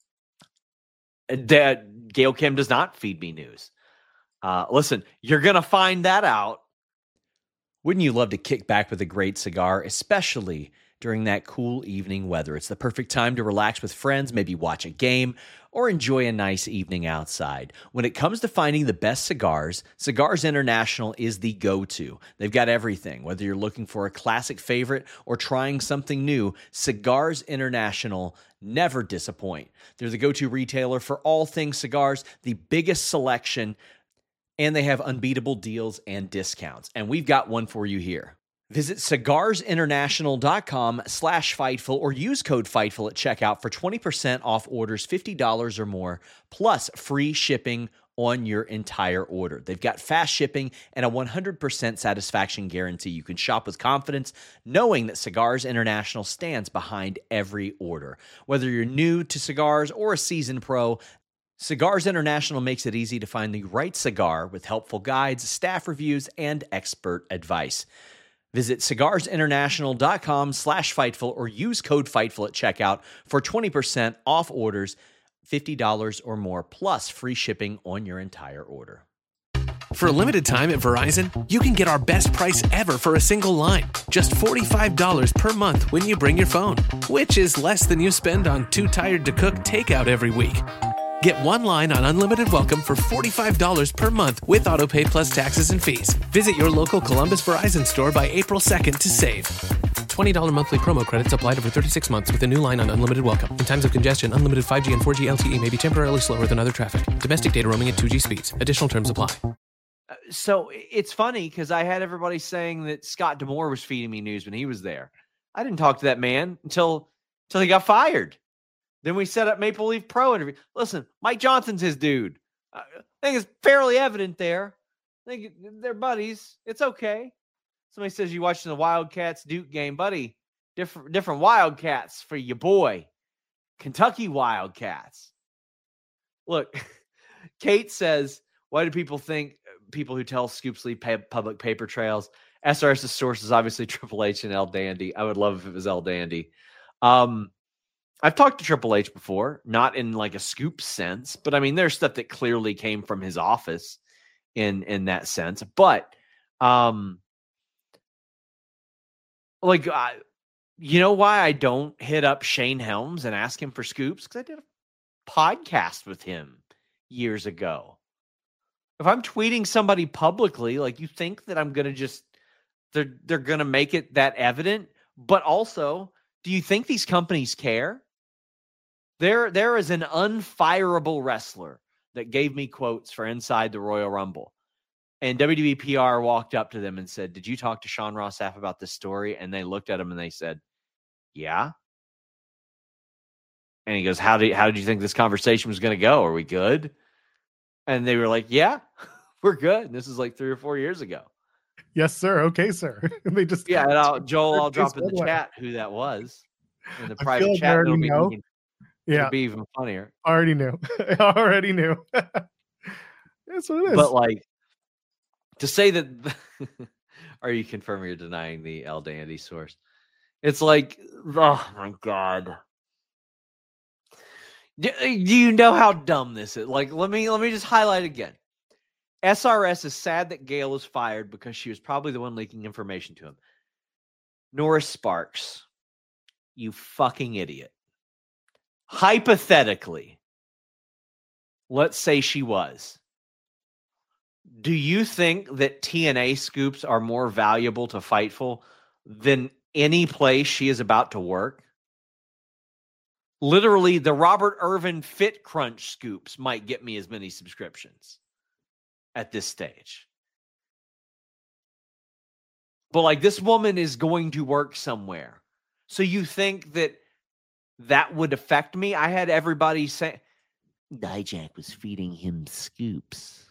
that Gail Kim does not feed me news. Uh, listen, you're going to find that out. Wouldn't you love to kick back with a great cigar, especially during that cool evening weather? It's the perfect time to relax with friends, maybe watch a game, or enjoy a nice evening outside. When it comes to finding the best cigars, Cigars International is the go-to. They've got everything. Whether you're looking for a classic favorite or trying something new, Cigars International never disappoint. They're the go-to retailer for all things cigars, the biggest selection, And they have unbeatable deals and discounts. And we've got one for you here. Visit cigarsinternational.com slash Fightful or use code Fightful at checkout for twenty percent off orders fifty dollars or more, plus free shipping on your entire order. They've got fast shipping and a one hundred percent satisfaction guarantee. You can shop with confidence, knowing that Cigars International stands behind every order. Whether you're new to cigars or a seasoned pro, Cigars International makes it easy to find the right cigar with helpful guides, staff reviews, and expert advice. Visit cigarsinternational.com slash Fightful or use code Fightful at checkout for twenty percent off orders fifty dollars or more, plus free shipping on your entire order. For a limited time at Verizon, you can get our best price ever for a single line. Just forty-five dollars per month when you bring your phone, which is less than you spend on Too Tired to Cook takeout every week. Get one line on Unlimited Welcome for forty-five dollars per month with AutoPay plus taxes and fees. Visit your local Columbus Verizon store by April second to save. twenty dollars monthly promo credits applied over thirty-six months with a new line on Unlimited Welcome. In times of congestion, unlimited five G and four G L T E may be temporarily slower than other traffic. Domestic data roaming at two G speeds. Additional terms apply. So it's funny because I had everybody saying that Scott D'Amore was feeding me news when he was there. I didn't talk to that man until until he got fired. Then we set up Maple Leaf Pro interview. Listen, Mike Johnson's his dude. I think it's fairly evident there. I think they're buddies. It's okay. Somebody says you watching the Wildcats Duke game, buddy. Different different Wildcats for your boy. Kentucky Wildcats. Look, Kate says, why do people think people who tell scoops leave pay, public paper trails? S R S's source is obviously Triple H and El Dandy. I would love if it was El Dandy. Um, I've talked to Triple H before, not in like a scoop sense, but I mean, there's stuff that clearly came from his office in, in that sense. But, um, like, I, you know why I don't hit up Shane Helms and ask him for scoops? Because I did a podcast with him years ago. If I'm tweeting somebody publicly, like, you think that I'm going to just, they're, they're going to make it that evident? But also, do you think these companies care? There, there is an unfireable wrestler that gave me quotes for Inside the Royal Rumble. And W W E P R walked up to them and said, did you talk to Sean Ross Sapp about this story? And they looked at him and they said, yeah. And he goes, how did, how did you think this conversation was going to go? Are we good? And they were like, yeah, we're good. And this is like three or four years ago. Yes, sir. Okay, sir. They just yeah. And I'll, Joel, I'll drop in the way. chat who that was in the I private like chat. It'll be, know. Can, yeah, it'll be even funnier. Already knew. I already knew. That's what it is. But like to say that, are you confirming or denying the El Dandy source? It's like, oh my God. Do, do you know how dumb this is? Like, let me let me just highlight again. S R S is sad that Gail was fired because she was probably the one leaking information to him. Norris Sparks, you fucking idiot. Hypothetically, let's say she was. Do you think that T N A scoops are more valuable to Fightful than any place she is about to work? Literally, the Robert Irvin Fit Crunch scoops might get me as many subscriptions at this stage. But like, this woman is going to work somewhere. So you think that that would affect me? I had everybody say Dijak was feeding him scoops.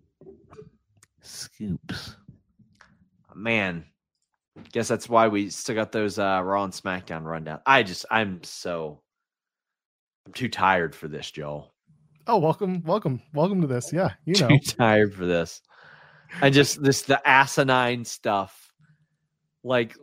Scoops. Man, guess that's why we still got those uh, Raw and SmackDown rundown. I just, I'm so, I'm too tired for this, Joel. Oh, welcome, welcome, welcome to this. Yeah, you know, too tired for this. I just this the asinine stuff. Like,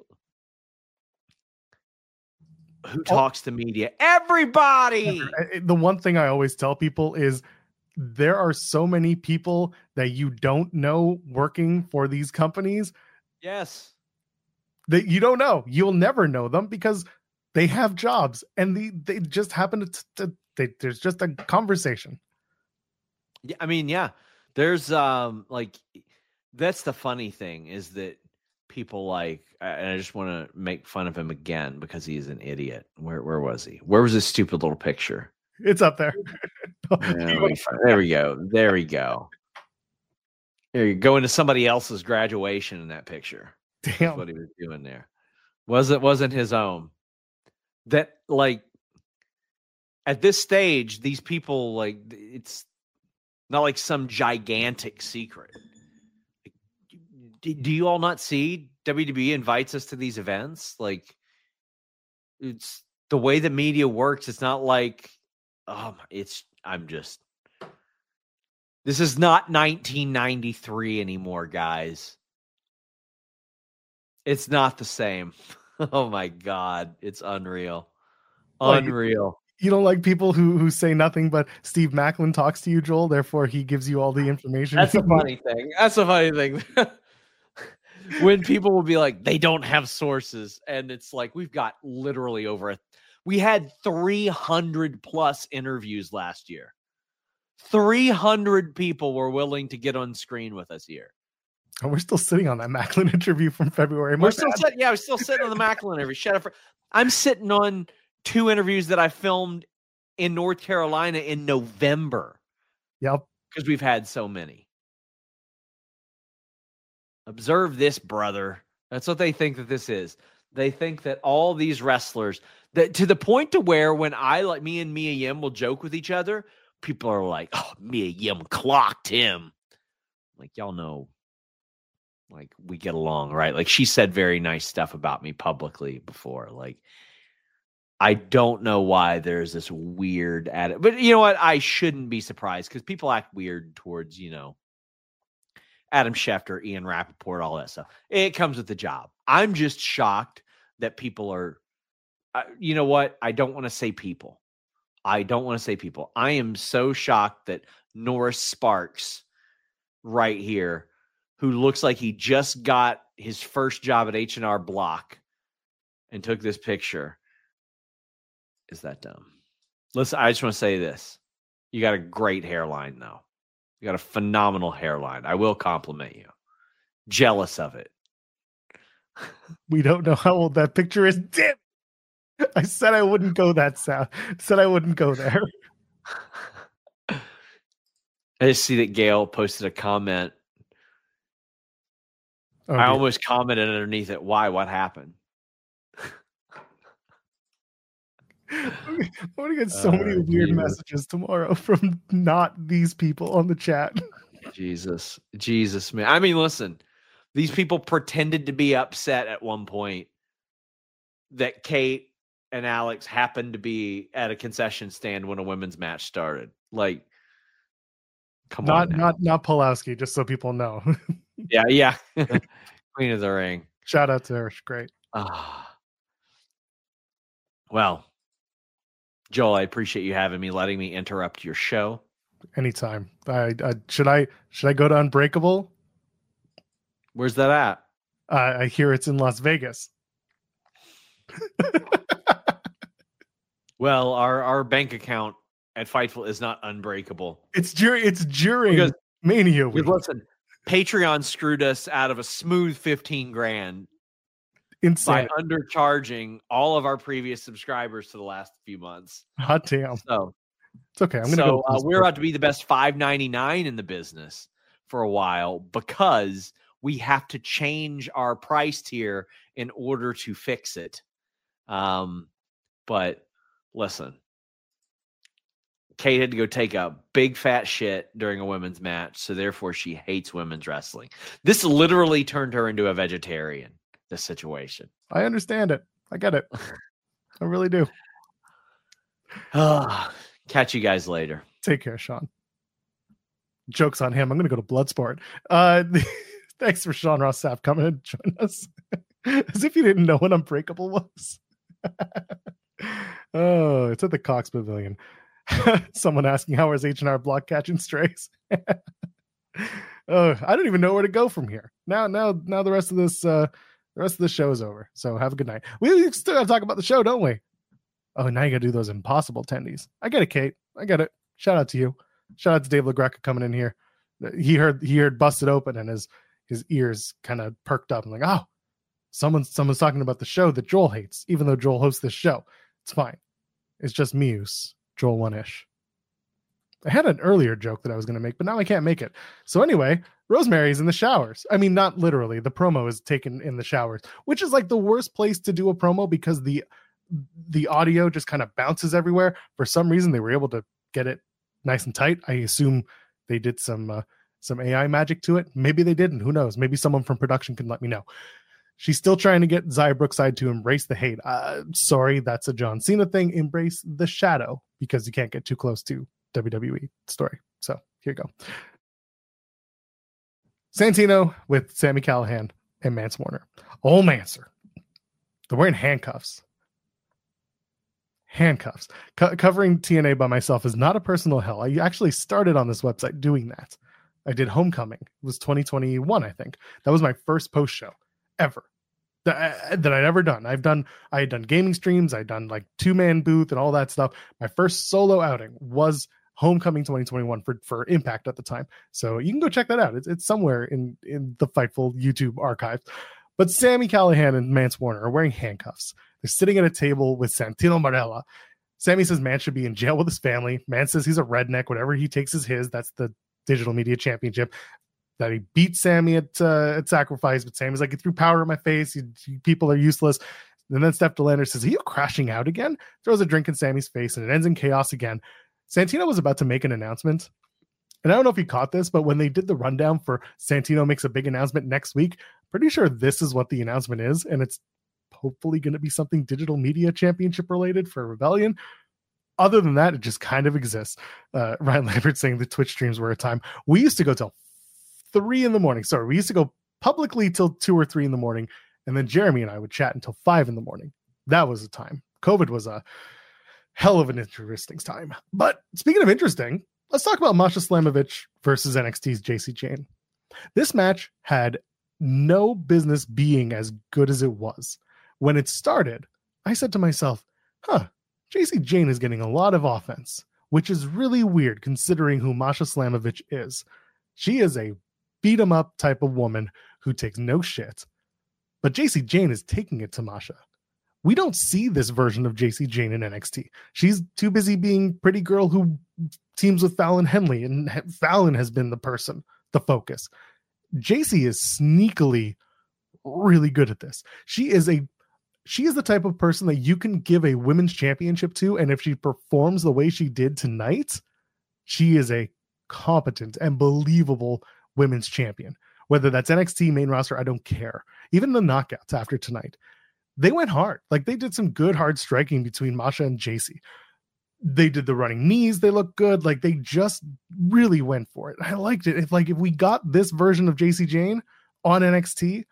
who talks oh. to media? Everybody. The one thing I always tell people is there are so many people that you don't know working for these companies. Yes. That you don't know. You'll never know them because they have jobs and the, they just happen to, to they, there's just a conversation. Yeah, I mean, yeah. There's um like that's the funny thing is that people like, and I just want to make fun of him again because he's an idiot. Where where was he? Where was his stupid little picture? It's up there. Yeah, there we go. There we go. Here, you go into somebody else's graduation in that picture. Damn. That's what he was doing there. Wasn't wasn't his own. That like at this stage, these people like it's not like some gigantic secret. Do, do you all not see W W E invites us to these events? Like it's the way the media works. It's not like oh, it's I'm just. This is not nineteen ninety-three anymore, guys. It's not the same. Oh my God. It's unreal. Unreal. Like, you don't like people who, who say nothing but Steve Macklin talks to you, Joel, therefore he gives you all the information. That's a funny thing. That's a funny thing. When people will be like, they don't have sources. And it's like, we've got literally over a, we had three hundred plus interviews last year. three hundred people were willing to get on screen with us here. Oh, we're still sitting on that Macklin interview from February. We're still sitting, yeah, we're still sitting on the Macklin interview. Shut up. For, I'm sitting on two interviews that I filmed in North Carolina in November. Yep. Because we've had so many. Observe this, brother. That's what they think that this is. They think that all these wrestlers, that to the point to where when I, like me and Mia Yim will joke with each other, people are like, oh, Mia Yim clocked him. Like, y'all know, like, we get along, right? Like, she said very nice stuff about me publicly before. Like, I don't know why there's this weird attitude. But you know what? I shouldn't be surprised because people act weird towards, you know, Adam Schefter, Ian Rappaport, all that stuff. It comes with the job. I'm just shocked that people are, uh, you know what? I don't want to say people. I don't want to say people. I am so shocked that Norris Sparks right here, who looks like he just got his first job at H and R Block and took this picture, is that dumb. Listen, I just want to say this. You got a great hairline, though. You got a phenomenal hairline. I will compliment you. Jealous of it. We don't know how old that picture is. Damn. I said I wouldn't go that south. Said I wouldn't go there. I just see that Gail posted a comment. Oh, I dear. almost commented underneath it. Why? What happened? I'm going to get so Oh, many weird Jesus. messages tomorrow from not these people on the chat. Jesus. Jesus, man. I mean, listen, these people pretended to be upset at one point that Kate and Alex happened to be at a concession stand when a women's match started. Like, come Not on. now. not not Pulowski, just so people know. Yeah, yeah. Queen of the Ring. Shout out to her. She's great. Ah. Well, Joel, I appreciate you having me, letting me interrupt your show. Anytime. I, I should I should I go to Unbreakable? Where's that at? Uh, I hear it's in Las Vegas. Well, our, our bank account at Fightful is not unbreakable. It's during it's during Because- Mania week. Because listen, Patreon screwed us out of a smooth fifteen grand Insane. by undercharging all of our previous subscribers to the last few months. Hot damn. So, It's okay. I'm gonna so go. uh, we're about to be the best five ninety-nine in the business for a while because we have to change our price tier in order to fix it. Um, but listen, Kate had to go take a big fat shit during a women's match, so therefore she hates women's wrestling. This literally turned her into a vegetarian, this situation. I understand it. I get it. I really do. Catch you guys later. Take care, Sean. Joke's on him. I'm going to go to Bloodsport. Uh, thanks for Sean Ross Sapp coming and join us. As if you didn't know what Unbreakable was. Oh, it's at the Cox Pavilion. Someone asking how is H and R Block catching strays? Oh, I don't even know where to go from here. Now, now, now the rest of this, uh, the rest of the show is over. So have a good night. We still got to talk about the show, don't we? Oh, now you got to do those impossible tendies. I get it, Kate. I get it. Shout out to you. Shout out to Dave LaGreca coming in here. He heard he heard Busted Open and his his ears kind of perked up. I'm like, oh, someone's someone's talking about the show that Joel hates, even though Joel hosts this show. It's fine. It's just me who's Joel one-ish. I had an earlier joke that I was going to make, but now I can't make it. So anyway, Rosemary's in the showers. I mean, not literally. The promo is taken in the showers, which is like the worst place to do a promo because the the audio just kind of bounces everywhere. For some reason, they were able to get it nice and tight. I assume they did some uh, some A I magic to it. Maybe they didn't. Who knows? Maybe someone from production can let me know. She's still trying to get Xia Brookside to embrace the hate. Uh, sorry, that's a John Cena thing. Embrace the shadow because you can't get too close to W W E story. So here you go. Santino with Sami Callihan and Mance Warner. Oh, Mancer. They're wearing handcuffs. Handcuffs. Co- covering T N A by myself is not a personal hell. I actually started on this website doing that. I did Homecoming. It was twenty twenty-one, I think. That was my first post show ever that, that I'd ever done. I've done, I had done gaming streams. I'd done like two-man booth and all that stuff. My first solo outing was Homecoming twenty twenty-one for, for Impact at the time. So you can go check that out. It's, it's somewhere in, in the Fightful YouTube archives. But Sami Callihan and Mance Warner are wearing handcuffs. They're sitting at a table with Santino Marella. Sammy says Mance should be in jail with his family. Mance says he's a redneck. Whatever he takes is his. That's the Digital Media Championship. That he beat Sammy at uh, at Sacrifice, but Sammy's like, he threw power in my face. You, you, people are useless. And then Steph DeLander says, are you crashing out again? Throws a drink in Sammy's face, and it ends in chaos again. Santino was about to make an announcement. And I don't know if you caught this, but when they did the rundown for Santino makes a big announcement next week, pretty sure this is what the announcement is. And it's hopefully going to be something Digital Media Championship related for Rebellion. Other than that, it just kind of exists. Uh, Ryan Lambert saying the Twitch streams were a time. We used to go till three in the morning. Sorry, we used to go publicly till two or three in the morning. And then Jeremy and I would chat until five in the morning. That was a time. COVID was a hell of an interesting time. But speaking of interesting, let's talk about Masha Slamovich versus N X T's J C Jane. This match had no business being as good as it was. When it started, I said to myself, huh, J C Jane is getting a lot of offense, which is really weird considering who Masha Slamovich is. She is a beat 'em up type of woman who takes no shit. But J C Jane is taking it to Masha. We don't see this version of J C Jane in N X T. She's too busy being pretty girl who teams with Fallon Henley, and Fallon has been the person, the focus. J C is sneakily really good at this. She is a she is the type of person that you can give a women's championship to, and if she performs the way she did tonight, she is a competent and believable women's champion. Whether that's N X T main roster, I don't care. Even the knockouts after tonight, they went hard. Like, they did some good hard striking between Masha and J C. They did the running knees. They look good. Like, they just really went for it. I liked it. If like if we got this version of J C Jane on N X T,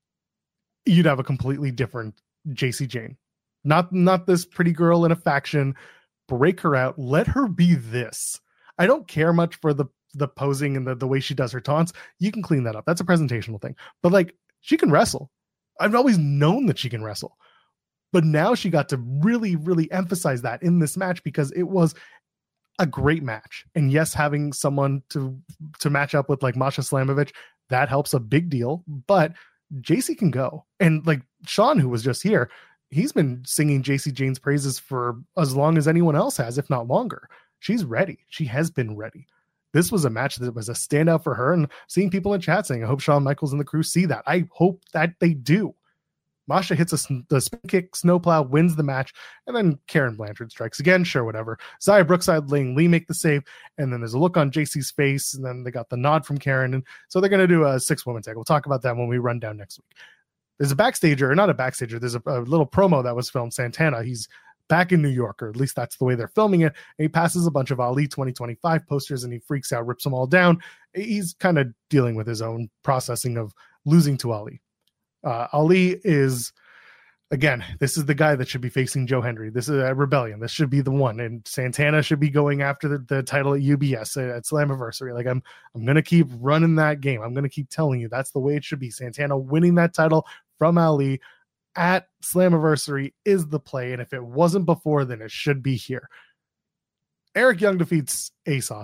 you'd have a completely different J C Jane. Not not this pretty girl in a faction. Break her out. Let her be this. I don't care much for the the posing and the, the way she does her taunts. You can clean that up. That's a presentational thing. But like, she can wrestle. I've always known that she can wrestle. But now she got to really, really emphasize that in this match because it was a great match. And yes, having someone to to match up with like Masha Slamovich, that helps a big deal. But J C can go. And like Sean, who was just here, he's been singing J C Jane's praises for as long as anyone else has, if not longer. She's ready. She has been ready. This was a match that was a standout for her, and seeing people in chat saying, I hope Shawn Michaels and the crew see that. I hope that they do. Masha hits a the spin kick, snowplow, wins the match, and then Karen Blanchard strikes again. Sure, whatever. Xia Brookside letting Lee make the save, and then there's a look on J C's face, and then they got the nod from Karen, and so they're going to do a six-woman tag. We'll talk about that when we run down next week. There's a backstager, or not a backstager, there's a, a little promo that was filmed. Santana, he's back in New York, or at least that's the way they're filming it. And he passes a bunch of Ali twenty twenty-five posters and he freaks out, rips them all down. He's kind of dealing with his own processing of losing to Ali. Uh, Ali is, again, this is the guy that should be facing Joe Hendry. This is a Rebellion. This should be the one. And Santana should be going after the, the title at U B S at Slammiversary. Like, I'm, I'm going to keep running that game. I'm going to keep telling you that's the way it should be. Santana winning that title from Ali at Slammiversary is the play, and if it wasn't before, then it should be here. Eric Young defeats Ace Austin.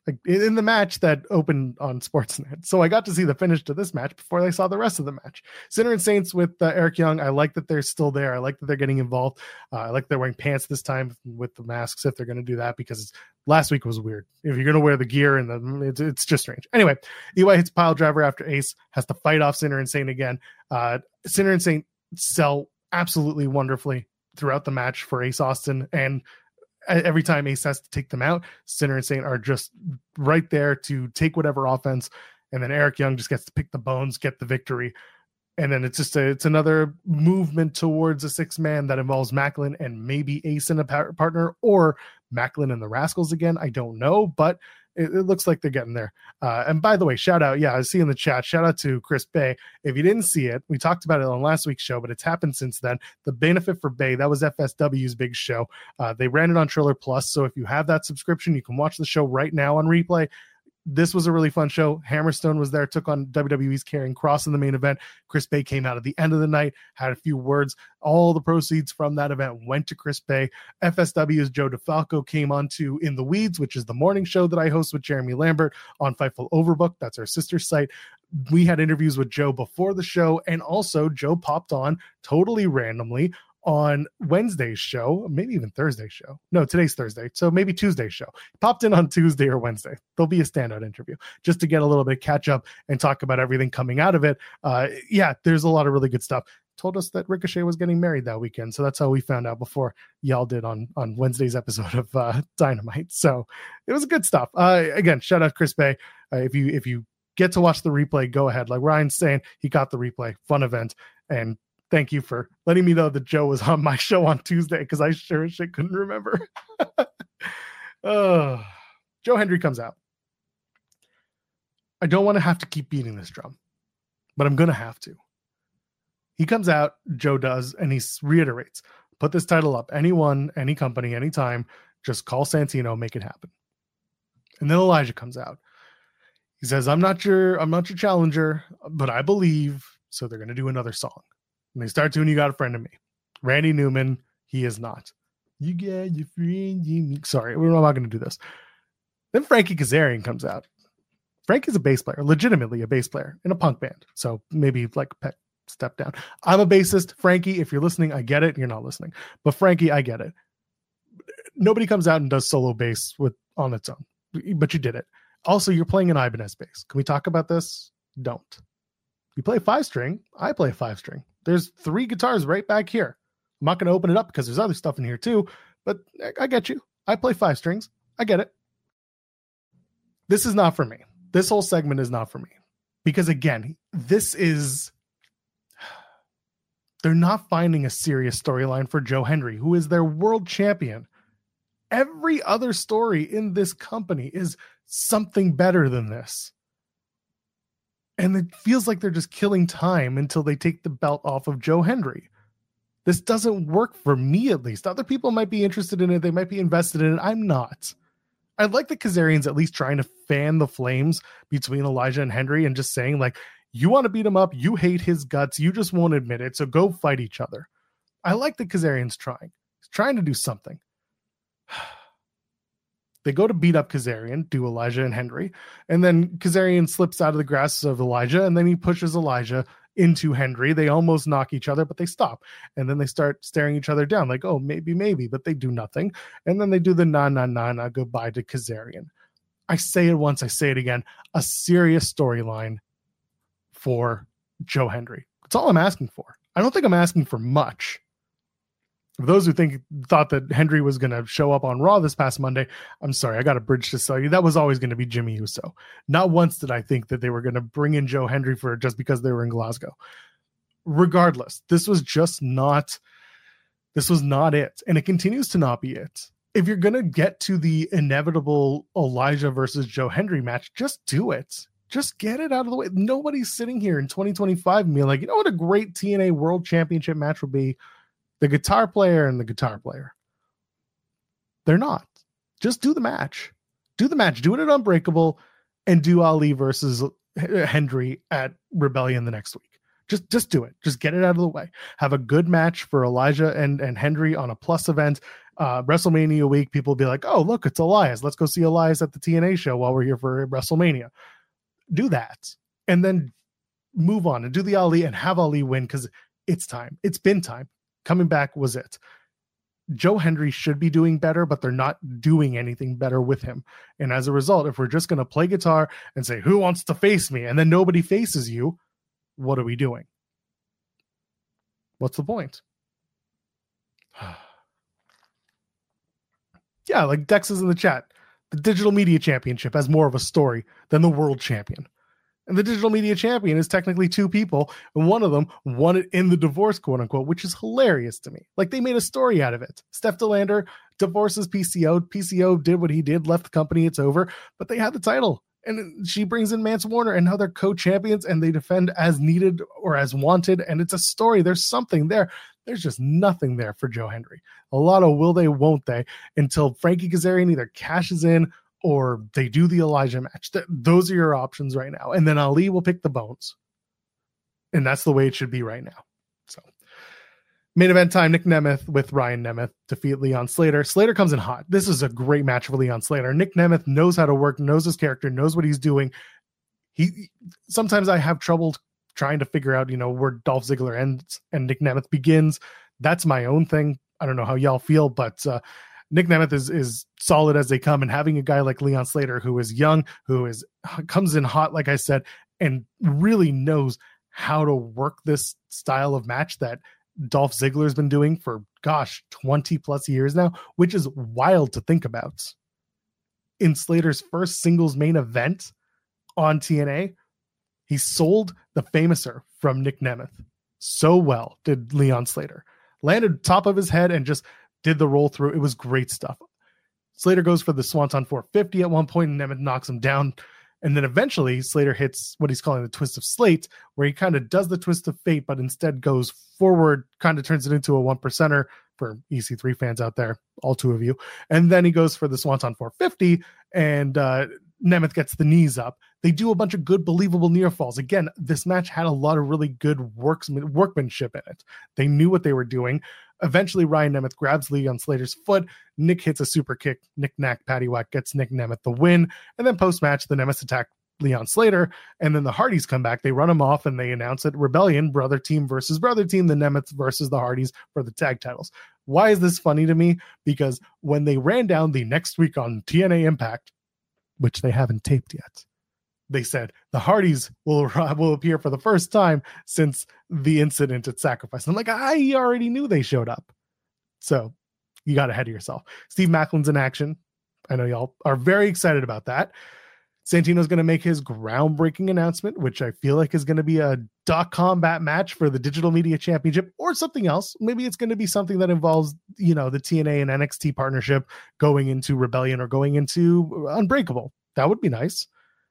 like in the match that opened on Sportsnet. So I got to see the finish to this match before I saw the rest of the match. Sinner and Saints with uh, Eric Young. I like that they're still there. I like that they're getting involved. Uh, I like they're wearing pants this time with the masks if they're going to do that, because last week was weird. If you're going to wear the gear and the, it's, it's just strange. Anyway, E Y hits pile driver after Ace has to fight off Sinner and Saint again. Uh, Sinner and Saint sell absolutely wonderfully throughout the match for Ace Austin, and every time Ace has to take them out, Sinner and Saint are just right there to take whatever offense, and then Eric Young just gets to pick the bones, get the victory, and then it's just a, it's another movement towards a six man that involves Macklin and maybe Ace and a par- partner, or Macklin and the Rascals again. I don't know, but it, it looks like they're getting there. Uh, and by the way, shout out, yeah, I see in the chat, shout out to Chris Bay. If you didn't see it, we talked about it on last week's show, but it's happened since then. The Benefit for Bay, that was F S W's big show. Uh, they ran it on Triller Plus, so if you have that subscription, you can watch the show right now on replay. This was a really fun show. Hammerstone was there, took on W W E's Karrion Kross in the main event. Chris Bay came out at the end of the night, had a few words. All the proceeds from that event went to Chris Bay. F S W's Joe DeFalco came on to In the Weeds, which is the morning show that I host with Jeremy Lambert on Fightful Overbook. That's our sister site. We had interviews with Joe before the show, and also Joe popped on totally randomly on Wednesday's show, maybe even Thursday's show. No, today's Thursday, so maybe Tuesday's show. Popped in on Tuesday or Wednesday. There'll be a standout interview just to get a little bit catch up and talk about everything coming out of it. Uh, yeah, there's a lot of really good stuff. Told us that Ricochet was getting married that weekend, so that's how we found out before y'all did on on Wednesday's episode of uh, Dynamite. So it was good stuff. Uh, again, shout out Chris Bay. Uh, if you if you get to watch the replay, go ahead. Like Ryan's saying, he got the replay. Fun event, and thank you for letting me know that Joe was on my show on Tuesday, because I sure as shit couldn't remember. uh, Joe Hendry comes out. I don't want to have to keep beating this drum, but I'm going to have to. He comes out, Joe does, and he reiterates, put this title up. Anyone, any company, anytime, just call Santino, make it happen. And then Elijah comes out. He says, I'm not your, I'm not your challenger, but I believe, so they're going to do another song. And they start doing You Got a Friend in Me. Randy Newman, he is not. You got your friend in me. Sorry, we're not going to do this. Then Frankie Kazarian comes out. Frankie's a bass player, legitimately a bass player in a punk band. So maybe like Pet step down. I'm a bassist. Frankie, if you're listening, I get it. You're not listening. But Frankie, I get it. Nobody comes out and does solo bass with on its own. But you did it. Also, you're playing an Ibanez bass. Can we talk about this? Don't. You play five string. I play five string. There's three guitars right back here. I'm not going to open it up because there's other stuff in here too, but I get you. I play five strings. I get it. This is not for me. This whole segment is not for me because, again, this is, they're not finding a serious storyline for Joe Hendry, who is their world champion. Every other story in this company is something better than this. And it feels like they're just killing time until they take the belt off of Joe Hendry. This doesn't work for me, at least. Other people might be interested in it. They might be invested in it. I'm not. I like the Kazarians at least trying to fan the flames between Elijah and Hendry and just saying, like, you want to beat him up. You hate his guts. You just won't admit it. So go fight each other. I like the Kazarians trying. He's trying to do something. They go to beat up Kazarian, do Elijah and Hendry, and then Kazarian slips out of the grasp of Elijah, and then he pushes Elijah into Hendry. They almost knock each other, but they stop. And then they start staring each other down like, oh, maybe, maybe, but they do nothing. And then they do the na, na, na, na, goodbye to Kazarian. I say it once, I say it again. A serious storyline for Joe Hendry. That's all I'm asking for. I don't think I'm asking for much. For those who think thought that Hendry was going to show up on Raw this past Monday, I'm sorry, I got a bridge to sell you. That was always going to be Jimmy Uso. Not once did I think that they were going to bring in Joe Hendry for just because they were in Glasgow. Regardless, this was just not, this was not it. And it continues to not be it. If you're going to get to the inevitable Elijah versus Joe Hendry match, just do it. Just get it out of the way. Nobody's sitting here in twenty twenty-five and being like, you know what a great T N A World Championship match would be? The guitar player and the guitar player. They're not. Just do the match. Do the match. Do it at Unbreakable and do Ali versus Hendry at Rebellion the next week. Just, just do it. Just get it out of the way. Have a good match for Elijah and, and Hendry on a plus event. Uh, WrestleMania week, people will be like, oh, look, it's Elias. Let's go see Elias at the T N A show while we're here for WrestleMania. Do that. And then move on and do the Ali and have Ali win because it's time. It's been time. Coming back was it. Joe Hendry should be doing better, but they're not doing anything better with him. And as a result, if we're just going to play guitar and say, who wants to face me? And then nobody faces you, what are we doing? What's the point? Yeah, like Dex is in the chat. The Digital Media Championship has more of a story than the World Champion. And the Digital Media Champion is technically two people, and one of them won it in the divorce, quote unquote, which is hilarious to me. Like, they made a story out of it. Steph DeLander divorces P C O. P C O did what he did, left the company, it's over, but they had the title. And she brings in Mance Warner, and now they're co-champions, and they defend as needed or as wanted, and it's a story. There's something there. There's just nothing there for Joe Hendry. A lot of will they, won't they, until Frankie Kazarian either cashes in or they do the Elijah match. Th- those are your options right now. And then Ali will pick the bones. And that's the way it should be right now. So, main event time, Nick Nemeth with Ryan Nemeth defeat Leon Slater. Slater comes in hot. This is a great match for Leon Slater. Nick Nemeth knows how to work, knows his character, knows what he's doing. He sometimes I have trouble trying to figure out, you know, where Dolph Ziggler ends and Nick Nemeth begins. That's my own thing. I don't know how y'all feel, but uh, Nick Nemeth is is solid as they come, and having a guy like Leon Slater who is young, who is comes in hot, like I said, and really knows how to work this style of match that Dolph Ziggler's been doing for, gosh, twenty plus years now, which is wild to think about. In Slater's first singles main event on T N A, he sold the Famouser from Nick Nemeth so well, did Leon Slater. Landed top of his head and just did the roll through. It was great stuff. Slater goes for the Swanton four fifty at one point, and Nemeth knocks him down. And then eventually Slater hits what he's calling the twist of slate, where he kind of does the twist of fate, but instead goes forward, kind of turns it into a one percenter for E C three fans out there, all two of you. And then he goes for the Swanton four fifty, and uh, Nemeth gets the knees up. They do a bunch of good, believable near falls. Again, this match had a lot of really good works, workmanship in it. They knew what they were doing. Eventually, Ryan Nemeth grabs Leon Slater's foot. Nick hits a super kick. Nick Knack paddywhack gets Nick Nemeth the win. And then post-match, the Nemeth attack Leon Slater. And then the Hardys come back. They run him off, and they announce it. Rebellion, brother team versus brother team. The Nemeth versus the Hardys for the tag titles. Why is this funny to me? Because when they ran down the next week on T N A Impact, which they haven't taped yet, they said the Hardys will will appear for the first time since the incident at Sacrifice. I'm like, I already knew they showed up. So you got ahead of yourself. Steve Macklin's in action. I know y'all are very excited about that. Santino's going to make his groundbreaking announcement, which I feel like is going to be a dot combat match for the Digital Media Championship or something else. Maybe it's going to be something that involves, you know, the T N A and N X T partnership going into Rebellion or going into Unbreakable. That would be nice.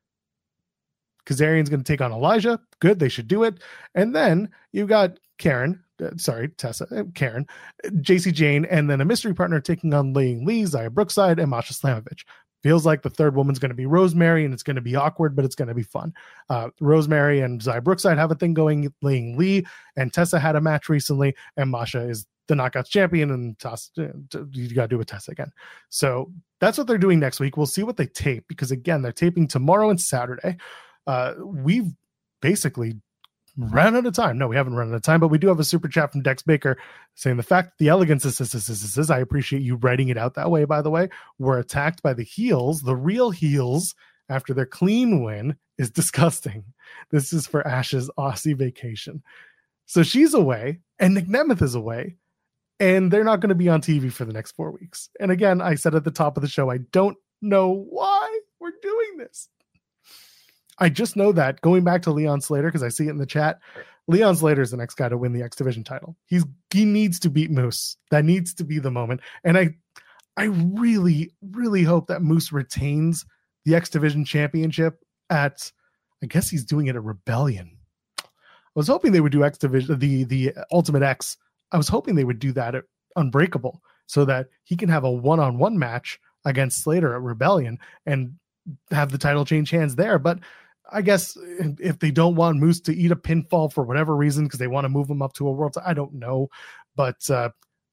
Kazarian's going to take on Elijah. Good. They should do it. And then you got Karen, uh, sorry, Tessa, uh, Karen, J C Jane, and then a mystery partner taking on Laying Lee, Zaya Brookside, and Masha Slamovich. Feels like the third woman's going to be Rosemary, and it's going to be awkward, but it's going to be fun. Uh, Rosemary and Zaya Brookside have a thing going. Laying Lee and Tessa had a match recently, and Masha is the Knockouts champion, and Tess, you got to do with Tessa again. So that's what they're doing next week. We'll see what they tape, because again, they're taping tomorrow and Saturday. Uh, we've basically ran out of time. No, we haven't run out of time, but we do have a super chat from Dex Baker saying the fact that the Elegance is, is, is, is, is, I appreciate you writing it out that way, by the way, were attacked by the heels, the real heels, after their clean win is disgusting. This is for Ash's Aussie vacation. So she's away, and Nick Nemeth is away, and they're not going to be on T V for the next four weeks. And again, I said at the top of the show, I don't know why we're doing this. I just know that going back to Leon Slater, because I see it in the chat, Leon Slater is the next guy to win the X Division title. He's he needs to beat Moose. That needs to be the moment. And I I really, really hope that Moose retains the X Division championship at, I guess he's doing it at Rebellion. I was hoping they would do X Division, the the Ultimate X. I was hoping they would do that at Unbreakable so that he can have a one-on-one match against Slater at Rebellion and have the title change hands there. But I guess if they don't want Moose to eat a pinfall for whatever reason, because they want to move him up to a world, I don't know. But uh,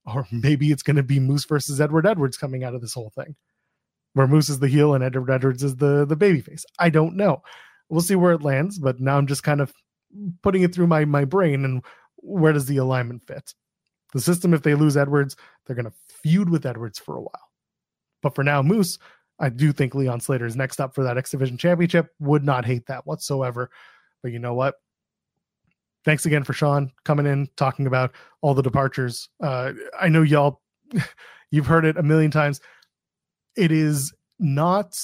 Or maybe it's going to be Moose versus Edward Edwards coming out of this whole thing, where Moose is the heel and Edward Edwards is the, the babyface. I don't know. We'll see where it lands, but now I'm just kind of putting it through my, my brain and where does the alignment fit? The system, if they lose Edwards, they're going to feud with Edwards for a while. But for now, Moose, I do think Leon Slater is next up for that X Division Championship. Would not hate that whatsoever. But you know what? Thanks again for Sean coming in, talking about all the departures. Uh, I know y'all, you've heard it a million times. It is not,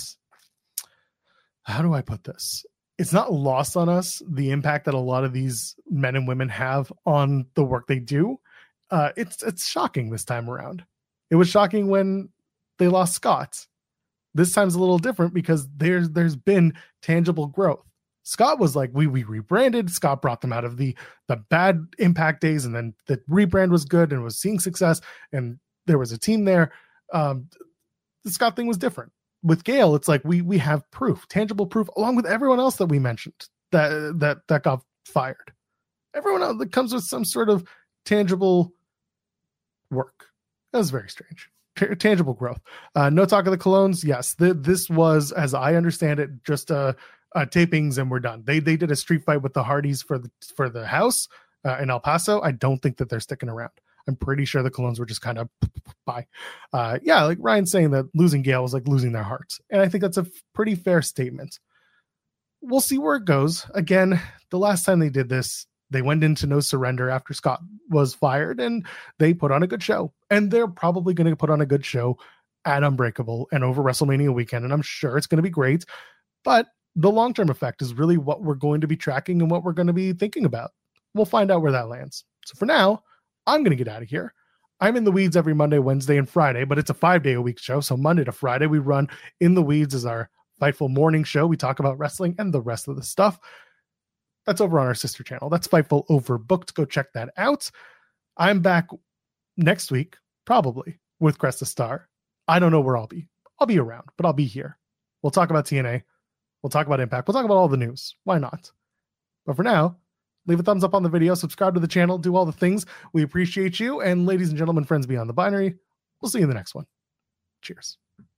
how do I put this? It's not lost on us, the impact that a lot of these men and women have on the work they do. Uh, it's it's shocking this time around. It was shocking when they lost Scott. This time's a little different because there's there's been tangible growth. Scott was like, we we rebranded. Scott brought them out of the the bad Impact days, and then the rebrand was good and was seeing success, and there was a team there. Um, the Scott thing was different. With Gail, it's like we we have proof, tangible proof, along with everyone else that we mentioned that that that got fired. Everyone else that comes with some sort of tangible work. That was very strange. T- tangible growth. Uh, no talk of the Colognes. Yes, th- this was, as I understand it, just uh, uh, tapings and we're done. They they did a street fight with the Hardys for the for the house uh, in El Paso. I don't think that they're sticking around. I'm pretty sure the Colognes were just kind of bye. Uh, yeah, like Ryan's saying that losing Gail was like losing their hearts. And I think that's a pretty fair statement. We'll see where it goes. Again, the last time they did this, they went into no surrender after Scott was fired and they put on a good show. And they're probably going to put on a good show at Unbreakable and over WrestleMania weekend. And I'm sure it's going to be great. But the long-term effect is really what we're going to be tracking and what we're going to be thinking about. We'll find out where that lands. So for now, I'm going to get out of here. I'm in the weeds every Monday, Wednesday, and Friday, but it's a five-day-a-week show. So Monday to Friday, we run In the Weeds as our Fightful morning show. We talk about wrestling and the rest of the stuff. That's over on our sister channel. That's Fightful Overbooked. Go check that out. I'm back next week, probably, with Cresta Star. I don't know where I'll be. I'll be around, but I'll be here. We'll talk about T N A. We'll talk about Impact. We'll talk about all the news. Why not? But for now, leave a thumbs up on the video, subscribe to the channel, do all the things. We appreciate you. And ladies and gentlemen, friends beyond the binary, we'll see you in the next one. Cheers.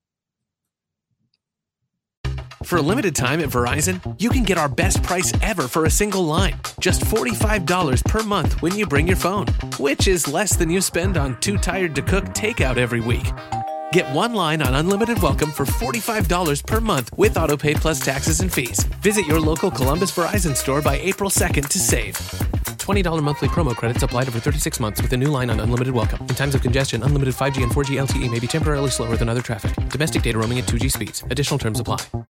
For a limited time at Verizon, you can get our best price ever for a single line. Just forty-five dollars per month when you bring your phone, which is less than you spend on Too Tired to Cook takeout every week. Get one line on Unlimited Welcome for forty-five dollars per month with AutoPay plus taxes and fees. Visit your local Columbus Verizon store by April second to save. twenty dollars monthly promo credits applied over thirty-six months with a new line on Unlimited Welcome. In times of congestion, unlimited five G and four G L T E may be temporarily slower than other traffic. Domestic data roaming at two G speeds. Additional terms apply.